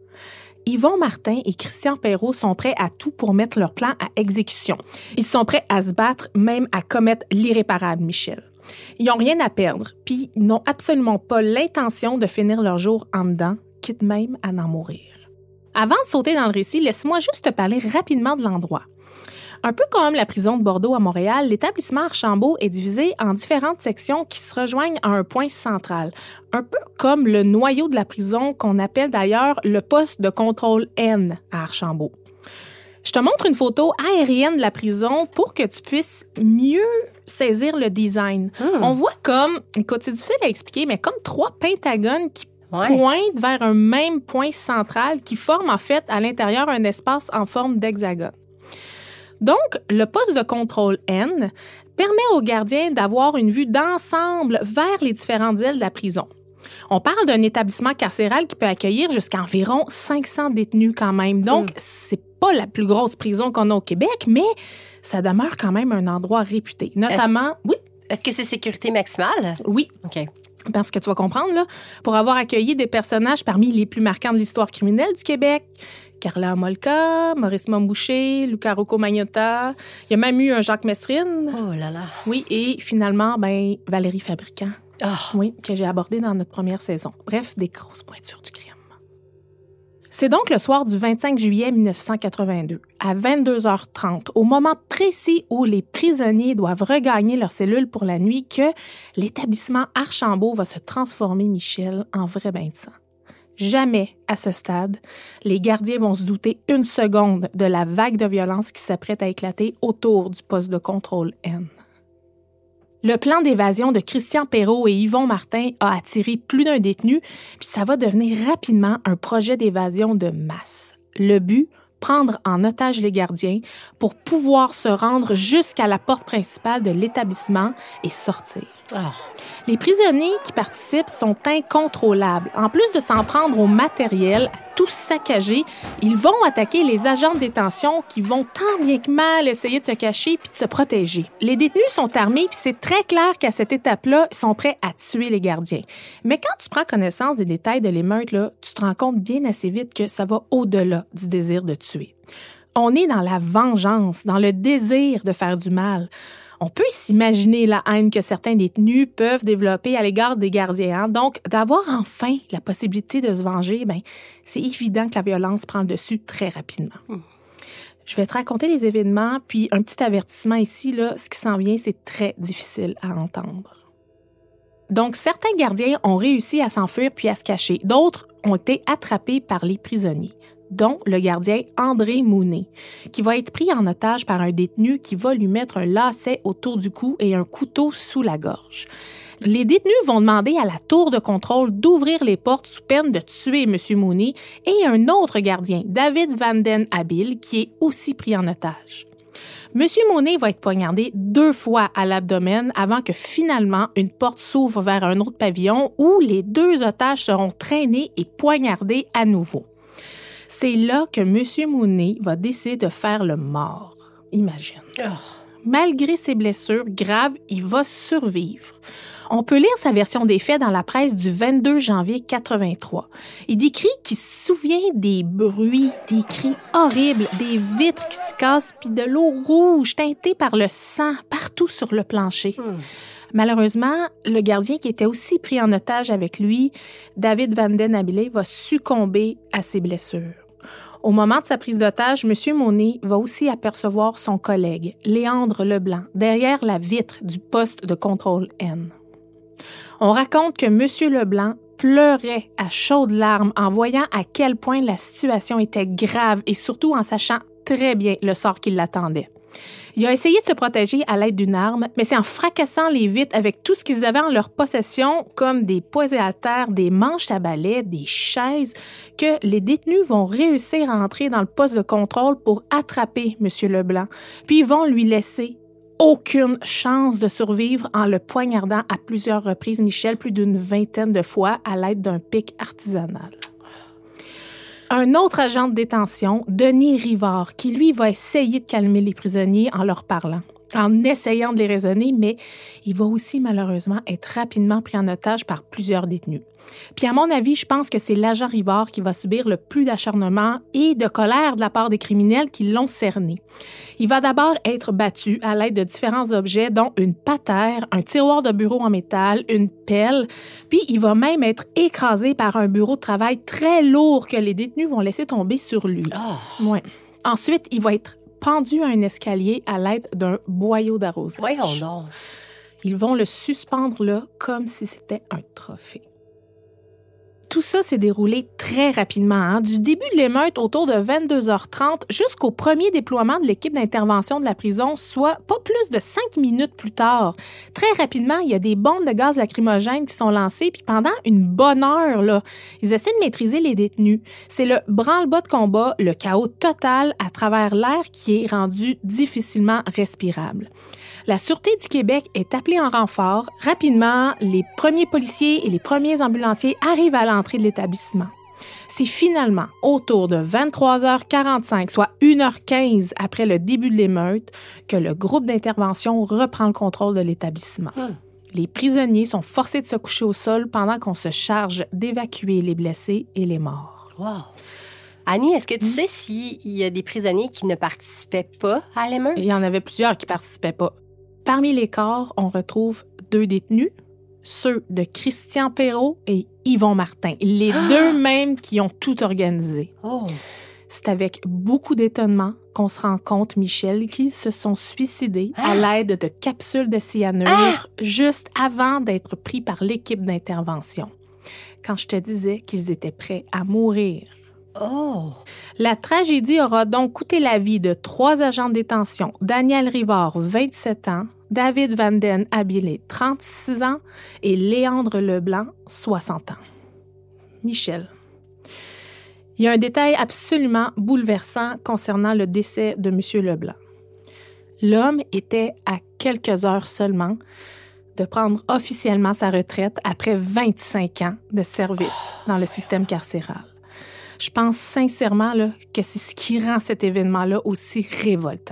[SPEAKER 4] Yvon Martin et Christian Perrault sont prêts à tout pour mettre leur plan à exécution. Ils sont prêts à se battre, même à commettre l'irréparable, Michel. Ils n'ont rien à perdre, puis ils n'ont absolument pas l'intention de finir leur jour en dedans, quitte même à en mourir. Avant de sauter dans le récit, laisse-moi juste te parler rapidement de l'endroit. Un peu comme la prison de Bordeaux à Montréal, l'établissement Archambault est divisé en différentes sections qui se rejoignent à un point central, un peu comme le noyau de la prison qu'on appelle d'ailleurs le poste de contrôle N à Archambault. Je te montre une photo aérienne de la prison pour que tu puisses mieux saisir le design. On voit comme, écoute, c'est difficile à expliquer, mais comme 3 pentagones qui pointent vers un même point central qui forme en fait à l'intérieur un espace en forme d'hexagone. Donc, le poste de contrôle N permet aux gardiens d'avoir une vue d'ensemble vers les différentes ailes de la prison. On parle d'un établissement carcéral qui peut accueillir jusqu'à environ 500 détenus quand même. Donc, c'est pas la plus grosse prison qu'on a au Québec, mais ça demeure quand même un endroit réputé. Notamment,
[SPEAKER 3] Est-ce que c'est sécurité maximale?
[SPEAKER 4] Oui.
[SPEAKER 3] OK.
[SPEAKER 4] Parce que tu vas comprendre, là, pour avoir accueilli des personnages parmi les plus marquants de l'histoire criminelle du Québec, Carla Molka, Maurice Momboucher, Luca Rocco Magnotta, il y a même eu un Jacques Messrine.
[SPEAKER 3] Oh là là.
[SPEAKER 4] Oui, et finalement, Valérie Fabricant.
[SPEAKER 3] Oh.
[SPEAKER 4] Oui, que j'ai abordé dans notre première saison. Bref, des grosses pointures du crime. C'est donc le soir du 25 juillet 1982, à 22h30, au moment précis où les prisonniers doivent regagner leur cellule pour la nuit, que l'établissement Archambault va se transformer, Michel, en vrai bain de sang. Jamais, à ce stade, les gardiens vont se douter une seconde de la vague de violence qui s'apprête à éclater autour du poste de contrôle N. Le plan d'évasion de Christian Perrault et Yvon Martin a attiré plus d'un détenu, puis ça va devenir rapidement un projet d'évasion de masse. Le but, prendre en otage les gardiens pour pouvoir se rendre jusqu'à la porte principale de l'établissement et sortir.
[SPEAKER 3] Oh.
[SPEAKER 4] Les prisonniers qui participent sont incontrôlables. En plus de s'en prendre au matériel, à tout saccager, ils vont attaquer les agents de détention qui vont tant bien que mal essayer de se cacher puis de se protéger. Les détenus sont armés puis c'est très clair qu'à cette étape-là, ils sont prêts à tuer les gardiens. Mais quand tu prends connaissance des détails de l'émeute, là, tu te rends compte bien assez vite que ça va au-delà du désir de tuer. On est dans la vengeance, dans le désir de faire du mal. On peut s'imaginer la haine que certains détenus peuvent développer à l'égard des gardiens. Donc, d'avoir enfin la possibilité de se venger, c'est évident que la violence prend le dessus très rapidement. Je vais te raconter les événements, puis un petit avertissement ici, là, ce qui s'en vient, c'est très difficile à entendre. Donc, certains gardiens ont réussi à s'enfuir puis à se cacher. D'autres ont été attrapés par les prisonniers, dont le gardien André Mounet, qui va être pris en otage par un détenu qui va lui mettre un lacet autour du cou et un couteau sous la gorge. Les détenus vont demander à la tour de contrôle d'ouvrir les portes sous peine de tuer M. Mounet et un autre gardien, David Van Den Habil, qui est aussi pris en otage. M. Mounet va être poignardé 2 fois à l'abdomen avant que finalement une porte s'ouvre vers un autre pavillon où les 2 otages seront traînés et poignardés à nouveau. C'est là que M. Mounet va décider de faire le mort. Imagine. Malgré ses blessures graves, il va survivre. On peut lire sa version des faits dans la presse du 22 janvier 83. Il décrit qu'il se souvient des bruits, des cris horribles, des vitres qui se cassent, puis de l'eau rouge teintée par le sang partout sur le plancher. Malheureusement, le gardien qui était aussi pris en otage avec lui, David Van Den Habil, va succomber à ses blessures. Au moment de sa prise d'otage, M. Mounet va aussi apercevoir son collègue, Léandre Leblanc, derrière la vitre du poste de contrôle N. On raconte que M. Leblanc pleurait à chaudes larmes en voyant à quel point la situation était grave et surtout en sachant très bien le sort qui l'attendait. Il a essayé de se protéger à l'aide d'une arme, mais c'est en fracassant les vitres avec tout ce qu'ils avaient en leur possession, comme des poids et haltères, des manches à balai, des chaises, que les détenus vont réussir à entrer dans le poste de contrôle pour attraper M. Leblanc, puis ils vont lui laisser aucune chance de survivre en le poignardant à plusieurs reprises, Michel, plus d'une 20aine de fois à l'aide d'un pic artisanal. Un autre agent de détention, Denis Rivard, qui lui va essayer de calmer les prisonniers en leur parlant, en essayant de les raisonner, mais il va aussi malheureusement être rapidement pris en otage par plusieurs détenus. Puis à mon avis, je pense que c'est l'agent Rivard qui va subir le plus d'acharnement et de colère de la part des criminels qui l'ont cerné. Il va d'abord être battu à l'aide de différents objets, dont une patère, un tiroir de bureau en métal, une pelle, puis il va même être écrasé par un bureau de travail très lourd que les détenus vont laisser tomber sur lui. Ouais. Ensuite, il va être pendu à un escalier à l'aide d'un boyau d'arrosage.
[SPEAKER 3] Voyons donc.
[SPEAKER 4] Ils vont le suspendre là comme si c'était un trophée. Tout ça s'est déroulé très rapidement, du début de l'émeute autour de 22h30 jusqu'au premier déploiement de l'équipe d'intervention de la prison, soit pas plus de 5 minutes plus tard. Très rapidement, il y a des bombes de gaz lacrymogène qui sont lancées, puis pendant une bonne heure, là, ils essaient de maîtriser les détenus. C'est le branle-bas de combat, le chaos total à travers l'air qui est rendu difficilement respirable. La Sûreté du Québec est appelée en renfort. Rapidement, les premiers policiers et les premiers ambulanciers arrivent à l'entrée de l'établissement. C'est finalement autour de 23h45, soit 1h15 après le début de l'émeute, que le groupe d'intervention reprend le contrôle de l'établissement. Les prisonniers sont forcés de se coucher au sol pendant qu'on se charge d'évacuer les blessés et les morts.
[SPEAKER 3] Wow! Annie, est-ce que tu sais s'il y a des prisonniers qui ne participaient pas à l'émeute?
[SPEAKER 4] Il y en avait plusieurs qui ne participaient pas. Parmi les corps, on retrouve 2 détenus, ceux de Christian Perrault et Yvon Martin, les deux mêmes qui ont tout organisé.
[SPEAKER 3] Oh.
[SPEAKER 4] C'est avec beaucoup d'étonnement qu'on se rend compte, Michel, qu'ils se sont suicidés à l'aide de capsules de cyanure juste avant d'être pris par l'équipe d'intervention. Quand je te disais qu'ils étaient prêts à mourir.
[SPEAKER 3] Oh!
[SPEAKER 4] La tragédie aura donc coûté la vie de 3 agents de détention, Daniel Rivard, 27 ans, David Vanden Abilé, 36 ans, et Léandre Leblanc, 60 ans. Michel, il y a un détail absolument bouleversant concernant le décès de M. Leblanc. L'homme était à quelques heures seulement de prendre officiellement sa retraite après 25 ans de service dans le système carcéral. Je pense sincèrement là, que c'est ce qui rend cet événement-là aussi révoltant.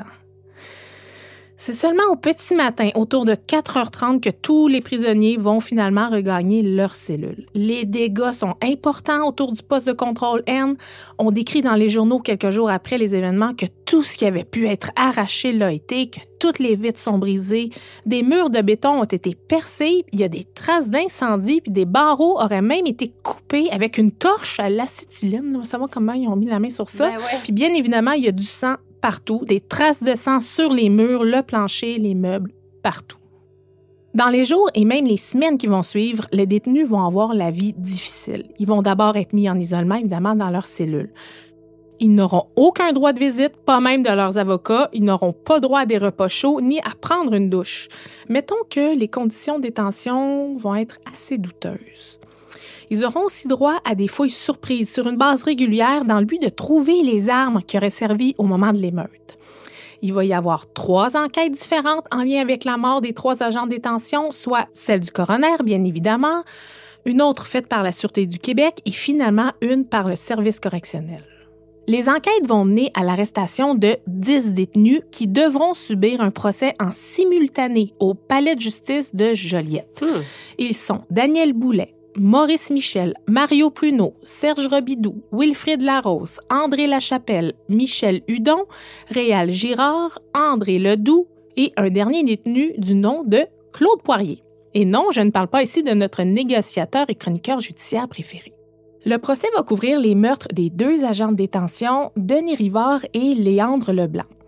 [SPEAKER 4] C'est seulement au petit matin, autour de 4h30, que tous les prisonniers vont finalement regagner leurs cellules. Les dégâts sont importants autour du poste de contrôle N. On décrit dans les journaux quelques jours après les événements que tout ce qui avait pu être arraché l'a été, que toutes les vitres sont brisées, des murs de béton ont été percés, il y a des traces d'incendie, puis des barreaux auraient même été coupés avec une torche à l'acétylène. On va savoir comment ils ont mis la main sur ça.
[SPEAKER 3] Ben ouais.
[SPEAKER 4] Puis bien évidemment, il y a du sang partout, des traces de sang sur les murs, le plancher, les meubles, partout. Dans les jours et même les semaines qui vont suivre, les détenus vont avoir la vie difficile. Ils vont d'abord être mis en isolement, évidemment, dans leurs cellules. Ils n'auront aucun droit de visite, pas même de leurs avocats. Ils n'auront pas droit à des repas chauds ni à prendre une douche. Mettons que les conditions de détention vont être assez douteuses. Ils auront aussi droit à des fouilles surprises sur une base régulière dans le but de trouver les armes qui auraient servi au moment de l'émeute. Il va y avoir 3 enquêtes différentes en lien avec la mort des 3 agents de détention, soit celle du coroner, bien évidemment, une autre faite par la Sûreté du Québec et finalement une par le service correctionnel. Les enquêtes vont mener à l'arrestation de 10 détenus qui devront subir un procès en simultané au palais de justice de Joliette. Ils sont Daniel Boulet, Maurice Michel, Mario Pruneau, Serge Robidoux, Wilfrid Larose, André Lachapelle, Michel Hudon, Réal Girard, André Ledoux et un dernier détenu du nom de Claude Poirier. Et non, je ne parle pas ici de notre négociateur et chroniqueur judiciaire préféré. Le procès va couvrir les meurtres des 2 agents de détention, Denis Rivard et Léandre Leblanc.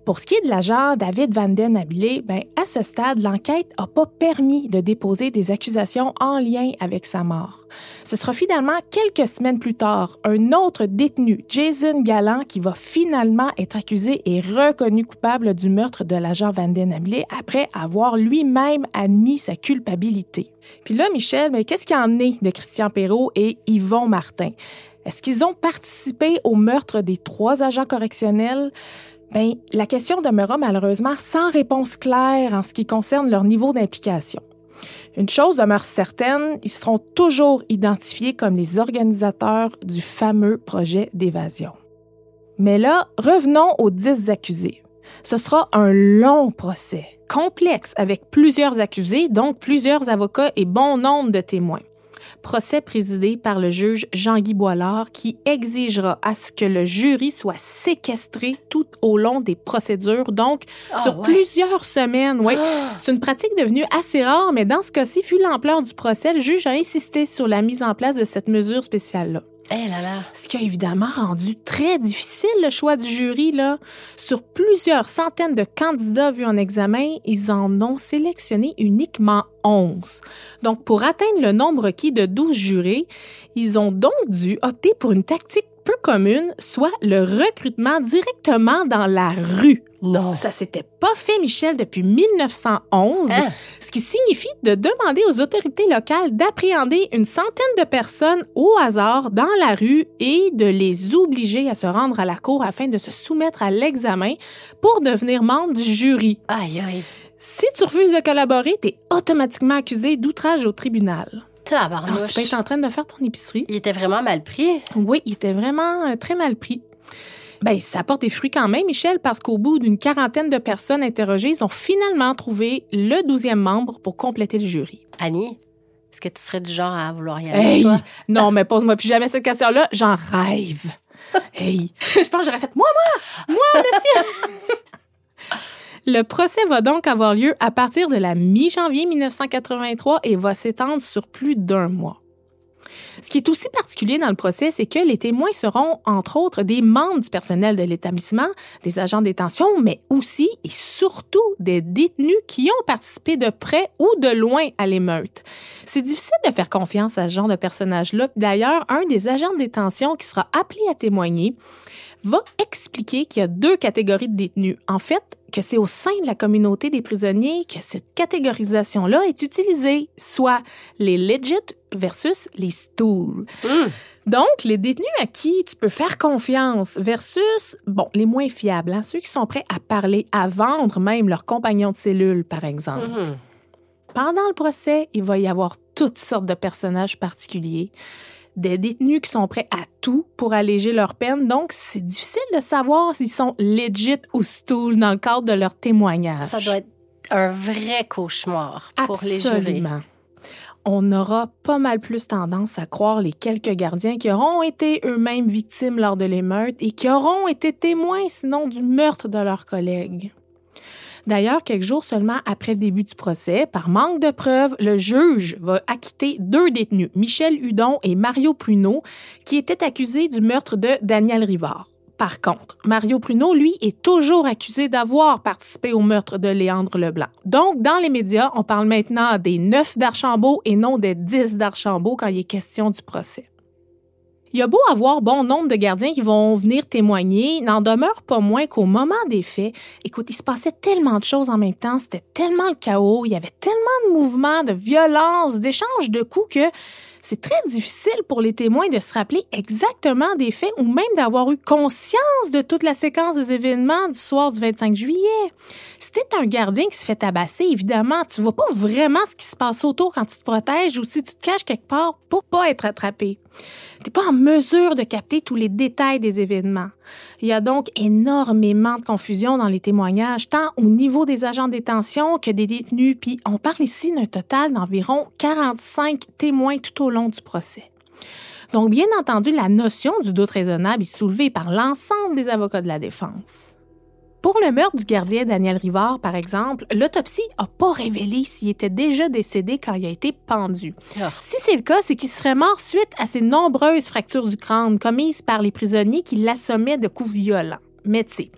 [SPEAKER 4] Pour ce qui est de l'agent David Van Den Abile, à ce stade, l'enquête n'a pas permis de déposer des accusations en lien avec sa mort. Ce sera finalement quelques semaines plus tard, un autre détenu, Jason Gallant, qui va finalement être accusé et reconnu coupable du meurtre de l'agent Van Den Abile après avoir lui-même admis sa culpabilité. Puis là, Michel, qu'est-ce qu'il en est de Christian Perrault et Yvon Martin? Est-ce qu'ils ont participé au meurtre des 3 agents correctionnels? La question demeura malheureusement sans réponse claire en ce qui concerne leur niveau d'implication. Une chose demeure certaine, ils seront toujours identifiés comme les organisateurs du fameux projet d'évasion. Mais là, revenons aux 10 accusés. Ce sera un long procès, complexe, avec plusieurs accusés, donc plusieurs avocats et bon nombre de témoins. Procès présidé par le juge Jean-Guy Boilard qui exigera à ce que le jury soit séquestré tout au long des procédures, donc sur plusieurs semaines. C'est une pratique devenue assez rare, mais dans ce cas-ci, vu l'ampleur du procès, le juge a insisté sur la mise en place de cette mesure spéciale-là. Ce qui a évidemment rendu très difficile le choix du jury, là. Sur plusieurs centaines de candidats vus en examen, ils en ont sélectionné uniquement 11. Donc, pour atteindre le nombre requis de 12 jurés, ils ont donc dû opter pour une tactique peu commune, soit le recrutement directement dans la rue.
[SPEAKER 3] Non.
[SPEAKER 4] Ça s'était pas fait, Michel, depuis 1911, ce qui signifie de demander aux autorités locales d'appréhender une centaine de personnes au hasard dans la rue et de les obliger à se rendre à la cour afin de se soumettre à l'examen pour devenir membre du jury.
[SPEAKER 3] Aïe, aïe.
[SPEAKER 4] Si tu refuses de collaborer, t'es automatiquement accusé d'outrage au tribunal.
[SPEAKER 3] Tabarnouche.
[SPEAKER 4] Tu peux être en train de faire ton épicerie.
[SPEAKER 3] Il était vraiment mal pris.
[SPEAKER 4] Oui, il était vraiment très mal pris. Ça porte des fruits quand même, Michel, parce qu'au bout d'une quarantaine de personnes interrogées, ils ont finalement trouvé le 12e membre pour compléter le jury.
[SPEAKER 3] Annie, est-ce que tu serais du genre à vouloir y aller, toi?
[SPEAKER 4] Non, mais pose-moi plus jamais cette question-là. J'en rêve. Je pense que j'aurais fait « Moi, monsieur! » Le procès va donc avoir lieu à partir de la mi-janvier 1983 et va s'étendre sur plus d'1 mois. Ce qui est aussi particulier dans le procès, c'est que les témoins seront, entre autres, des membres du personnel de l'établissement, des agents de détention, mais aussi et surtout des détenus qui ont participé de près ou de loin à l'émeute. C'est difficile de faire confiance à ce genre de personnage-là. D'ailleurs, un des agents de détention qui sera appelé à témoigner va expliquer qu'il y a 2 catégories de détenus. En fait, que c'est au sein de la communauté des prisonniers que cette catégorisation-là est utilisée, soit les legit versus les stools. Donc, les détenus à qui tu peux faire confiance versus, les moins fiables, ceux qui sont prêts à parler, à vendre même leurs compagnons de cellule, par exemple. Pendant le procès, il va y avoir toutes sortes de personnages particuliers. Des détenus qui sont prêts à tout pour alléger leur peine. Donc, c'est difficile de savoir s'ils sont legit ou stool dans le cadre de leur témoignage.
[SPEAKER 3] Ça doit être un vrai cauchemar pour les jurés.
[SPEAKER 4] Absolument. On aura pas mal plus tendance à croire les quelques gardiens qui auront été eux-mêmes victimes lors de l'émeute et qui auront été témoins, sinon du meurtre de leurs collègues. D'ailleurs, quelques jours seulement après le début du procès, par manque de preuves, le juge va acquitter 2 détenus, Michel Hudon et Mario Pruneau, qui étaient accusés du meurtre de Daniel Rivard. Par contre, Mario Pruneau, lui, est toujours accusé d'avoir participé au meurtre de Léandre Leblanc. Donc, dans les médias, on parle maintenant des 9 d'Archambault et non des 10 d'Archambault quand il est question du procès. Il y a beau avoir bon nombre de gardiens qui vont venir témoigner, n'en demeure pas moins qu'au moment des faits, écoute, il se passait tellement de choses en même temps, c'était tellement le chaos, il y avait tellement de mouvements, de violences, d'échanges de coups que c'est très difficile pour les témoins de se rappeler exactement des faits ou même d'avoir eu conscience de toute la séquence des événements du soir du 25 juillet. Si t'es un gardien qui se fait tabasser, évidemment, tu vois pas vraiment ce qui se passe autour quand tu te protèges ou si tu te caches quelque part pour pas être attrapé. T'es pas en mesure de capter tous les détails des événements. Il y a donc énormément de confusion dans les témoignages, tant au niveau des agents de détention que des détenus, puis on parle ici d'un total d'environ 45 témoins tout au long du procès. Donc, bien entendu, la notion du doute raisonnable est soulevée par l'ensemble des avocats de la défense. Pour le meurtre du gardien Daniel Rivard, par exemple, l'autopsie n'a pas révélé s'il était déjà décédé quand il a été pendu. Si c'est le cas, c'est qu'il serait mort suite à ces nombreuses fractures du crâne commises par les prisonniers qui l'assommaient de coups violents. Mais tu sais,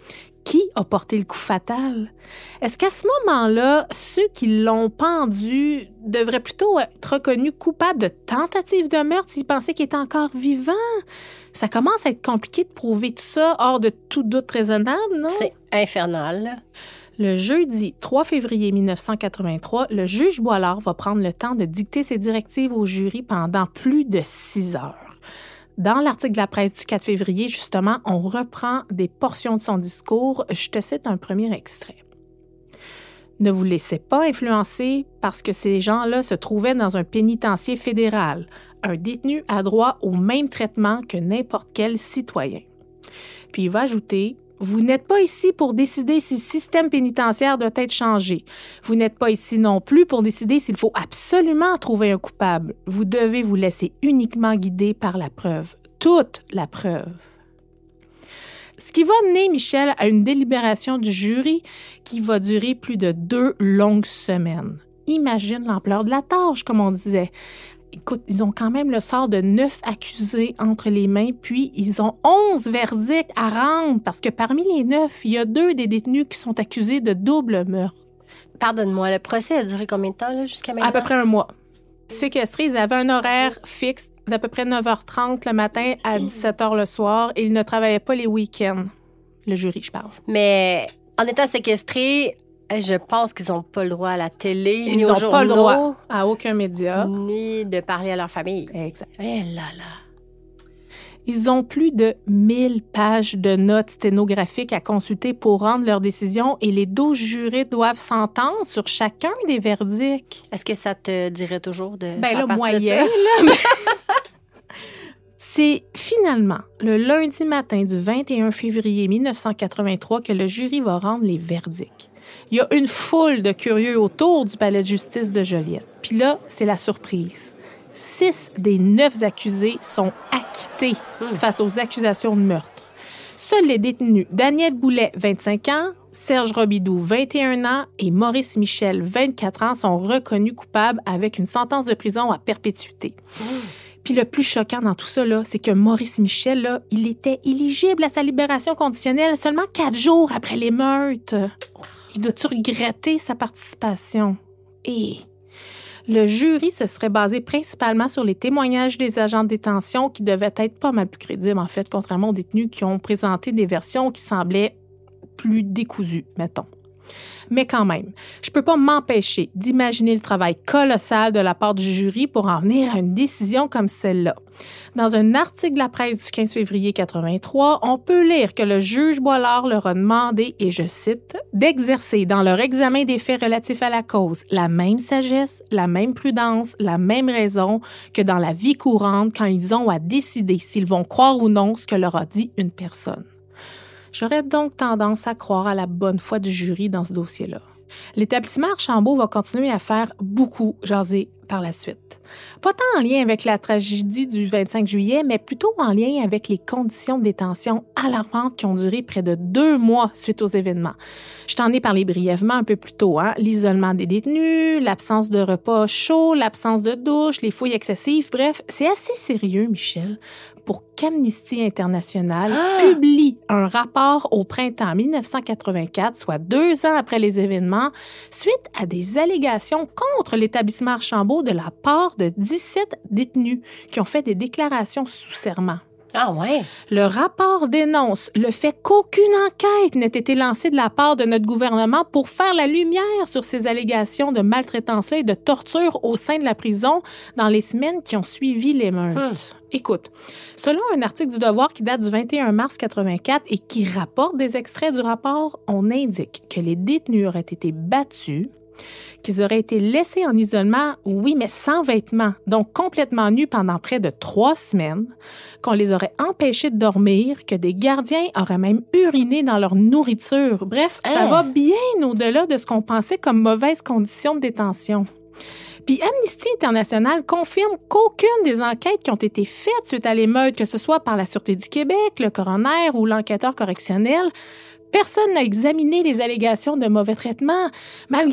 [SPEAKER 4] qui a porté le coup fatal? Est-ce qu'à ce moment-là, ceux qui l'ont pendu devraient plutôt être reconnus coupables de tentative de meurtre s'ils pensaient qu'il était encore vivant? Ça commence à être compliqué de prouver tout ça hors de tout doute raisonnable, non?
[SPEAKER 3] C'est infernal.
[SPEAKER 4] Le jeudi 3 février 1983, le juge Boilard va prendre le temps de dicter ses directives au jury pendant plus de 6 heures. Dans l'article de la presse du 4 février, justement, on reprend des portions de son discours. Je te cite un premier extrait. « Ne vous laissez pas influencer parce que ces gens-là se trouvaient dans un pénitencier fédéral. Un détenu a droit au même traitement que n'importe quel citoyen. » Puis il va ajouter « Vous n'êtes pas ici pour décider si le système pénitentiaire doit être changé. Vous n'êtes pas ici non plus pour décider s'il faut absolument trouver un coupable. Vous devez vous laisser uniquement guider par la preuve. Toute la preuve. » Ce qui va mener, Michel, à une délibération du jury qui va durer plus de 2 longues semaines. Imagine l'ampleur de la tâche, comme on disait. Écoute, ils ont quand même le sort de 9 accusés entre les mains, puis ils ont 11 verdicts à rendre, parce que parmi les 9, il y a 2 des détenus qui sont accusés de double meurtre.
[SPEAKER 3] Pardonne-moi, le procès a duré combien de temps là, jusqu'à maintenant?
[SPEAKER 4] À peu près 1 mois. Séquestrés, ils avaient un horaire fixe d'à peu près 9h30 le matin à 17h le soir, et ils ne travaillaient pas les week-ends. Le jury, je parle.
[SPEAKER 3] Mais en étant séquestrés, je pense qu'ils n'ont pas le droit à la télé,
[SPEAKER 4] Ils n'ont pas le droit à aucun média.
[SPEAKER 3] Ni de parler à leur famille.
[SPEAKER 4] Exact.
[SPEAKER 3] Eh là là.
[SPEAKER 4] Ils ont plus de 1000 pages de notes sténographiques à consulter pour rendre leur décision et les 12 jurés doivent s'entendre sur chacun des verdicts.
[SPEAKER 3] Est-ce que ça te dirait toujours de
[SPEAKER 4] Ben
[SPEAKER 3] faire
[SPEAKER 4] là,
[SPEAKER 3] partie
[SPEAKER 4] moyen,
[SPEAKER 3] de ça?
[SPEAKER 4] là. C'est finalement le lundi matin du 21 février 1983 que le jury va rendre les verdicts. Il y a une foule de curieux autour du palais de justice de Joliette. Puis là, c'est la surprise. 6 des 9 accusés sont acquittés face aux accusations de meurtre. Seuls les détenus Daniel Boulet, 25 ans, Serge Robidoux, 21 ans, et Maurice Michel, 24 ans, sont reconnus coupables avec une sentence de prison à perpétuité. Puis le plus choquant dans tout ça, là, c'est que Maurice Michel, là, il était éligible à sa libération conditionnelle seulement 4 jours après l'émeute. Il doit-tu regretter sa participation? Et le jury se serait basé principalement sur les témoignages des agents de détention qui devaient être pas mal plus crédibles, en fait, contrairement aux détenus qui ont présenté des versions qui semblaient plus décousues, mettons. Mais quand même, je peux pas m'empêcher d'imaginer le travail colossal de la part du jury pour en venir à une décision comme celle-là. Dans un article de la presse du 15 février 83, on peut lire que le juge Boilard leur a demandé, et je cite, « d'exercer dans leur examen des faits relatifs à la cause la même sagesse, la même prudence, la même raison que dans la vie courante quand ils ont à décider s'ils vont croire ou non ce que leur a dit une personne. » J'aurais donc tendance à croire à la bonne foi du jury dans ce dossier-là. L'établissement Archambault va continuer à faire beaucoup jaser par la suite. Pas tant en lien avec la tragédie du 25 juillet, mais plutôt en lien avec les conditions de détention alarmantes qui ont duré près de 2 mois suite aux événements. Je t'en ai parlé brièvement un peu plus tôt, hein? L'isolement des détenus, l'absence de repas chauds, l'absence de douche, les fouilles excessives, bref, c'est assez sérieux, Michel, pour qu'Amnesty International publie un rapport au printemps 1984, soit 2 ans après les événements, suite à des allégations contre l'établissement Archambault de la part de 17 détenus qui ont fait des déclarations sous serment.
[SPEAKER 3] Ah ouais?
[SPEAKER 4] Le rapport dénonce le fait qu'aucune enquête n'ait été lancée de la part de notre gouvernement pour faire la lumière sur ces allégations de maltraitance et de torture au sein de la prison dans les semaines qui ont suivi l'émeute. Écoute, selon un article du Devoir qui date du 21 mars 84 et qui rapporte des extraits du rapport, on indique que les détenus auraient été battus, qu'ils auraient été laissés en isolement, oui, mais sans vêtements, donc complètement nus pendant près de 3 semaines, qu'on les aurait empêchés de dormir, que des gardiens auraient même uriné dans leur nourriture. Bref, ça va bien au-delà de ce qu'on pensait comme mauvaises conditions de détention. Puis Amnesty International confirme qu'aucune des enquêtes qui ont été faites suite à l'émeute, que ce soit par la Sûreté du Québec, le coroner ou l'enquêteur correctionnel, personne n'a examiné les allégations de mauvais traitement, malgré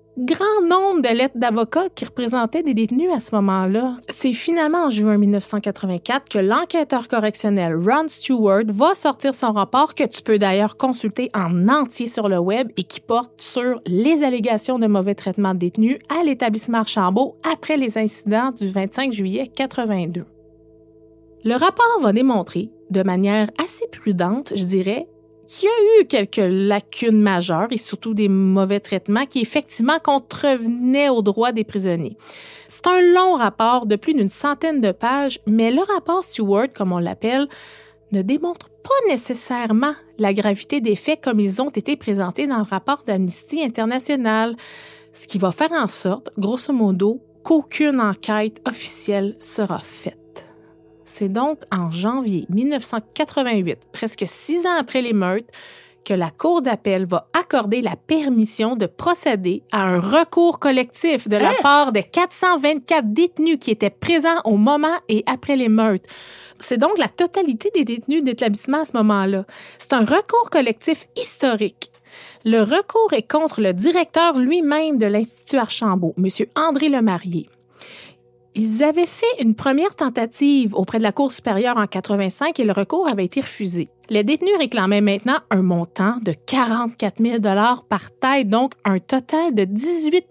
[SPEAKER 4] grand nombre de lettres d'avocats qui représentaient des détenus à ce moment-là. C'est finalement en juin 1984 que l'enquêteur correctionnel Ron Stewart va sortir son rapport que tu peux d'ailleurs consulter en entier sur le web et qui porte sur les allégations de mauvais traitement de détenus à l'établissement Archambault après les incidents du 25 juillet 82. Le rapport va démontrer, de manière assez prudente, je dirais, qu'il y a eu quelques lacunes majeures et surtout des mauvais traitements qui effectivement contrevenaient aux droits des prisonniers. C'est un long rapport de plus d'une centaine de pages, mais le rapport Stewart, comme on l'appelle, ne démontre pas nécessairement la gravité des faits comme ils ont été présentés dans le rapport d'Amnesty International, ce qui va faire en sorte, grosso modo, qu'aucune enquête officielle sera faite. C'est donc en janvier 1988, presque 6 ans après l'émeute, que la Cour d'appel va accorder la permission de procéder à un recours collectif de la part des 424 détenus qui étaient présents au moment et après l'émeute. C'est donc la totalité des détenus de l'établissement à ce moment-là. C'est un recours collectif historique. Le recours est contre le directeur lui-même de l'Institut Archambault, M. André Lemarié. Ils avaient fait une première tentative auprès de la Cour supérieure en 85 et le recours avait été refusé. Les détenus réclamaient maintenant un montant de 44 000 $ par tête, donc un total de 18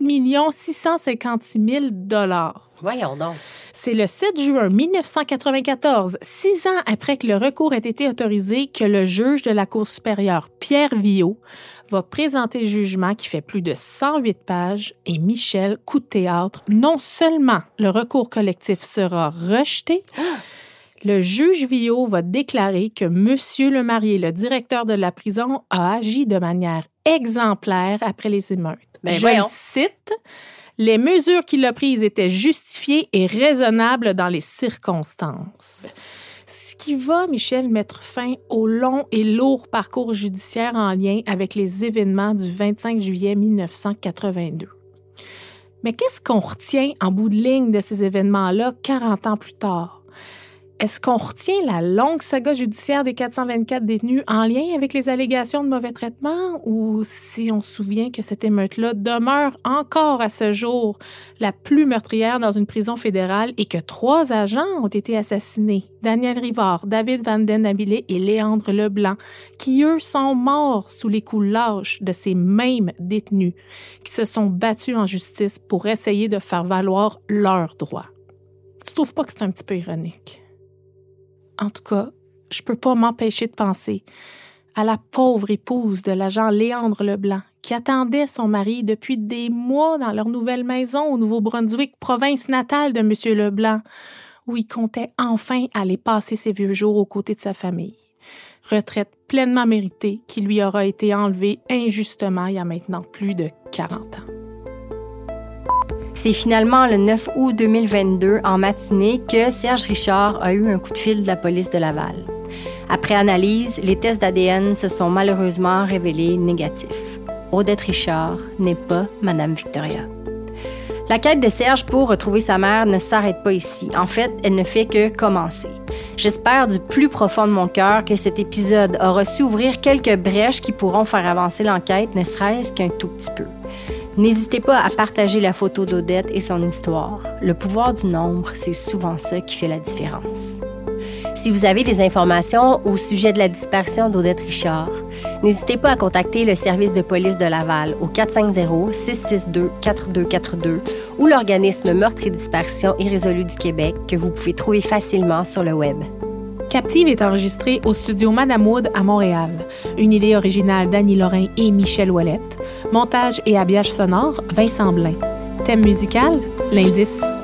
[SPEAKER 4] 656 000 $.
[SPEAKER 3] Voyons donc.
[SPEAKER 4] C'est le 7 juin 1994, 6 ans après que le recours ait été autorisé, que le juge de la Cour supérieure, Pierre Viault, va présenter le jugement qui fait plus de 108 pages et Michel, coup de théâtre, non seulement le recours collectif sera rejeté, le juge Viault va déclarer que M. Lemarié, le directeur de la prison, a agi de manière exemplaire après les émeutes. Je le cite, « Les mesures qu'il a prises étaient justifiées et raisonnables dans les circonstances. » Ce qui va, Michel, mettre fin au long et lourd parcours judiciaire en lien avec les événements du 25 juillet 1982. Mais qu'est-ce qu'on retient en bout de ligne de ces événements-là 40 ans plus tard? Est-ce qu'on retient la longue saga judiciaire des 424 détenus en lien avec les allégations de mauvais traitement ou si on se souvient que cette émeute-là demeure encore à ce jour la plus meurtrière dans une prison fédérale et que 3 agents ont été assassinés, Daniel Rivard, David Van Den Abilé et Léandre Leblanc, qui eux sont morts sous les coups lâches de ces mêmes détenus qui se sont battus en justice pour essayer de faire valoir leurs droits. Tu trouves pas que c'est un petit peu ironique? En tout cas, je peux pas m'empêcher de penser à la pauvre épouse de l'agent Léandre Leblanc qui attendait son mari depuis des mois dans leur nouvelle maison au Nouveau-Brunswick, province natale de M. Leblanc, où il comptait enfin aller passer ses vieux jours aux côtés de sa famille. Retraite pleinement méritée qui lui aura été enlevée injustement il y a maintenant plus de 40 ans.
[SPEAKER 3] C'est finalement le 9 août 2022, en matinée, que Serge Richard a eu un coup de fil de la police de Laval. Après analyse, les tests d'ADN se sont malheureusement révélés négatifs. Odette Richard n'est pas Madame Victoria. La quête de Serge pour retrouver sa mère ne s'arrête pas ici. En fait, elle ne fait que commencer. J'espère du plus profond de mon cœur que cet épisode aura su ouvrir quelques brèches qui pourront faire avancer l'enquête, ne serait-ce qu'un tout petit peu. N'hésitez pas à partager la photo d'Odette et son histoire. Le pouvoir du nombre, c'est souvent ça qui fait la différence. Si vous avez des informations au sujet de la disparition d'Odette Richard, n'hésitez pas à contacter le service de police de Laval au 450-662-4242 ou l'organisme Meurtres et disparitions irrésolues du Québec que vous pouvez trouver facilement sur le web.
[SPEAKER 4] Captive est enregistrée au studio Madame Wood à Montréal. Une idée originale d'Annie Lorrain et Michel Ouellette. Montage et habillage sonore, Vincent Blain. Thème musical, l'indice